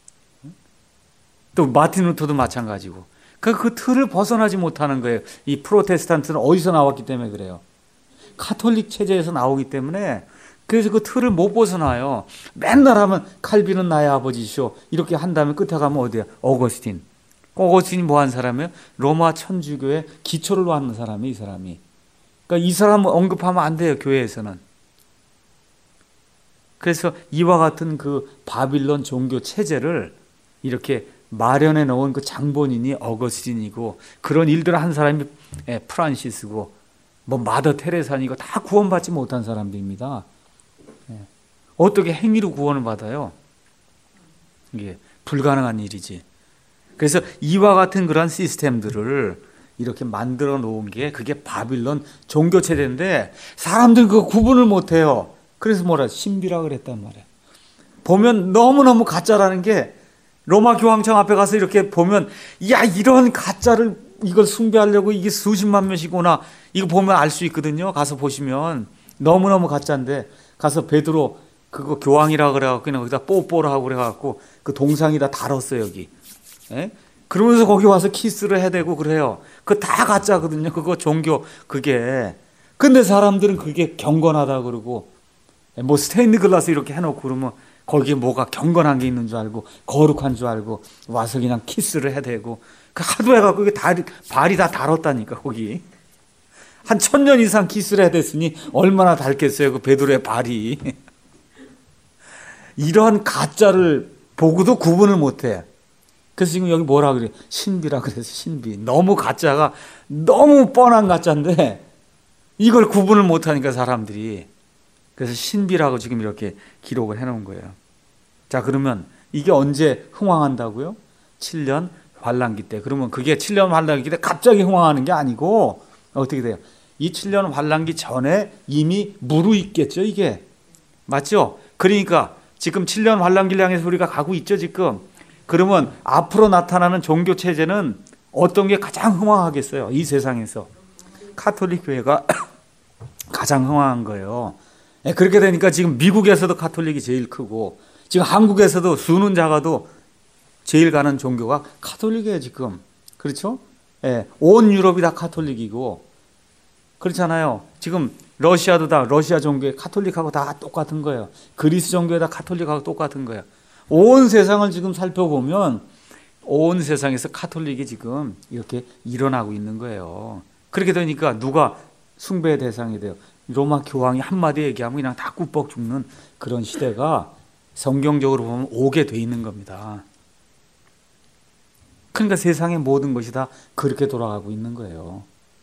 또 마틴 루터도 마찬가지고. 그 틀을 벗어나지 못하는 거예요. 이 프로테스탄트는 어디서 나왔기 때문에 그래요. 카톨릭 체제에서 나오기 때문에 그래서 그 틀을 못 벗어나요. 맨날 하면 칼빈은 나의 아버지시오. 이렇게 한 다음에 끝에 가면 어디야? 어거스틴. 어거스틴이 뭐 한 사람이에요? 로마 천주교의 기초를 놓는 사람이 이 사람이. 그러니까 이 사람 언급하면 안 돼요. 교회에서는. 그래서 이와 같은 그 바빌론 종교 체제를 이렇게 마련해 놓은 그 장본인이 어거스틴이고, 그런 일들을 한 사람이 프란시스고 마더 테레사니고 다 구원받지 못한 사람들입니다. 어떻게 행위로 구원을 받아요? 이게 불가능한 일이지. 그래서 이와 같은 그런 시스템들을 이렇게 만들어 놓은 게 그게 바빌론 종교 체제인데 사람들 그 구분을 못 해요. 그래서 신비라 그랬단 말이에요. 보면 너무너무 가짜라는 게, 로마 교황청 앞에 가서 이렇게 보면 이런 가짜를 이걸 숭배하려고 이게 수십만 명씩이구나, 이거 보면 알 수 있거든요. 가서 보시면 너무너무 가짜인데, 가서 베드로 그거 교황이라 그래갖고 그냥 거기다 뽀뽀를 하고 그래갖고 그 동상에다 달았어요 여기. 그러면서 거기 와서 키스를 해대고 그래요. 그거 다 가짜거든요. 그거 종교 그게. 근데 사람들은 그게 경건하다 그러고 스테인드 글라스 이렇게 해놓고 그러면 거기에 뭐가 경건한 게 있는 줄 알고 거룩한 줄 알고 와서 그냥 키스를 해대고, 그 하도 해갖고 이게 발이 다 달았다니까. 거기 한 1000년 이상 키스를 해댔으니 얼마나 닳겠어요 그 베드로의 발이. 이런 가짜를 보고도 구분을 못해. 그래서 지금 여기 뭐라 그래? 신비라 그래서 신비. 너무 가짜가 너무 뻔한 가짜인데 이걸 구분을 못하니까 사람들이. 그래서 신비라고 지금 이렇게 기록을 해놓은 거예요. 자, 그러면 이게 언제 흥왕한다고요? 7년 환란기 때. 그러면 그게 7년 환란기 때 갑자기 흥왕하는 게 아니고 어떻게 돼요? 이 7년 환란기 전에 이미 무르익겠죠 이게. 맞죠? 그러니까 지금 7년 환란기를 향해서 우리가 가고 있죠 지금. 그러면 앞으로 나타나는 종교 체제는 어떤 게 가장 흥왕하겠어요? 이 세상에서 카톨릭 교회가 가장 흥왕한 거예요. 그렇게 되니까 지금 미국에서도 카톨릭이 제일 크고, 지금 한국에서도 수능자가도 제일 가는 종교가 카톨릭이에요 지금. 그렇죠? 온 유럽이 다 카톨릭이고 그렇잖아요. 지금 러시아도 다 러시아 종교에 카톨릭하고 다 똑같은 거예요. 그리스 종교에 다 카톨릭하고 똑같은 거예요. 온 세상을 지금 살펴보면 온 세상에서 카톨릭이 지금 이렇게 일어나고 있는 거예요. 그렇게 되니까 누가 숭배의 대상이 돼요? 로마 교황이 한마디 얘기하면 그냥 다 꾸벅 죽는 그런 시대가 성경적으로 보면 오게 돼 있는 겁니다. 그러니까 세상의 모든 것이 다 그렇게 돌아가고 있는 거예요.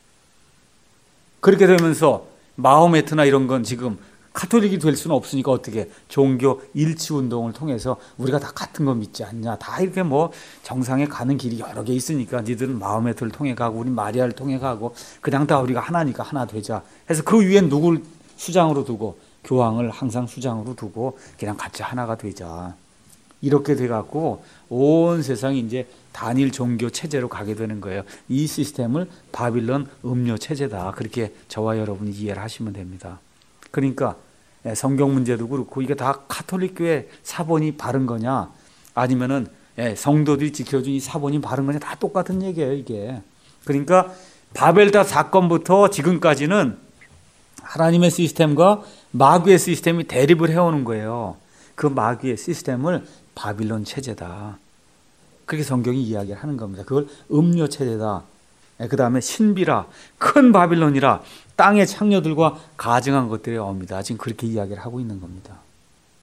그렇게 되면서 마호메트나 이런 건 지금 카톨릭이 될 수는 없으니까 어떻게 종교 일치 운동을 통해서 우리가 다 같은 거 믿지 않냐, 다 이렇게 뭐 정상에 가는 길이 여러 개 있으니까 니들은 마호메트를 통해 가고 우리 마리아를 통해 가고 그냥 다 우리가 하나니까 하나 되자 해서 그 위에 누굴 수장으로 두고 교황을 항상 수장으로 두고 그냥 같이 하나가 되자 이렇게 돼 갖고 온 세상이 이제 단일 종교 체제로 가게 되는 거예요. 이 시스템을 바빌론 음료 체제다, 그렇게 저와 여러분이 이해를 하시면 됩니다. 그러니까 성경 문제도 그렇고 이게 다 카톨릭 교회 사본이 바른 거냐 아니면은 성도들이 지켜준 이 사본이 바른 거냐 다 똑같은 얘기예요 이게. 그러니까 바벨탑 사건부터 지금까지는 하나님의 시스템과 마귀의 시스템이 대립을 해오는 거예요. 그 마귀의 시스템을 바빌론 체제다, 그렇게 성경이 이야기를 하는 겁니다. 그걸 음료 체제다. 그 다음에 신비라, 큰 바빌론이라, 땅의 창녀들과 가증한 것들이 옵니다. 지금 그렇게 이야기를 하고 있는 겁니다.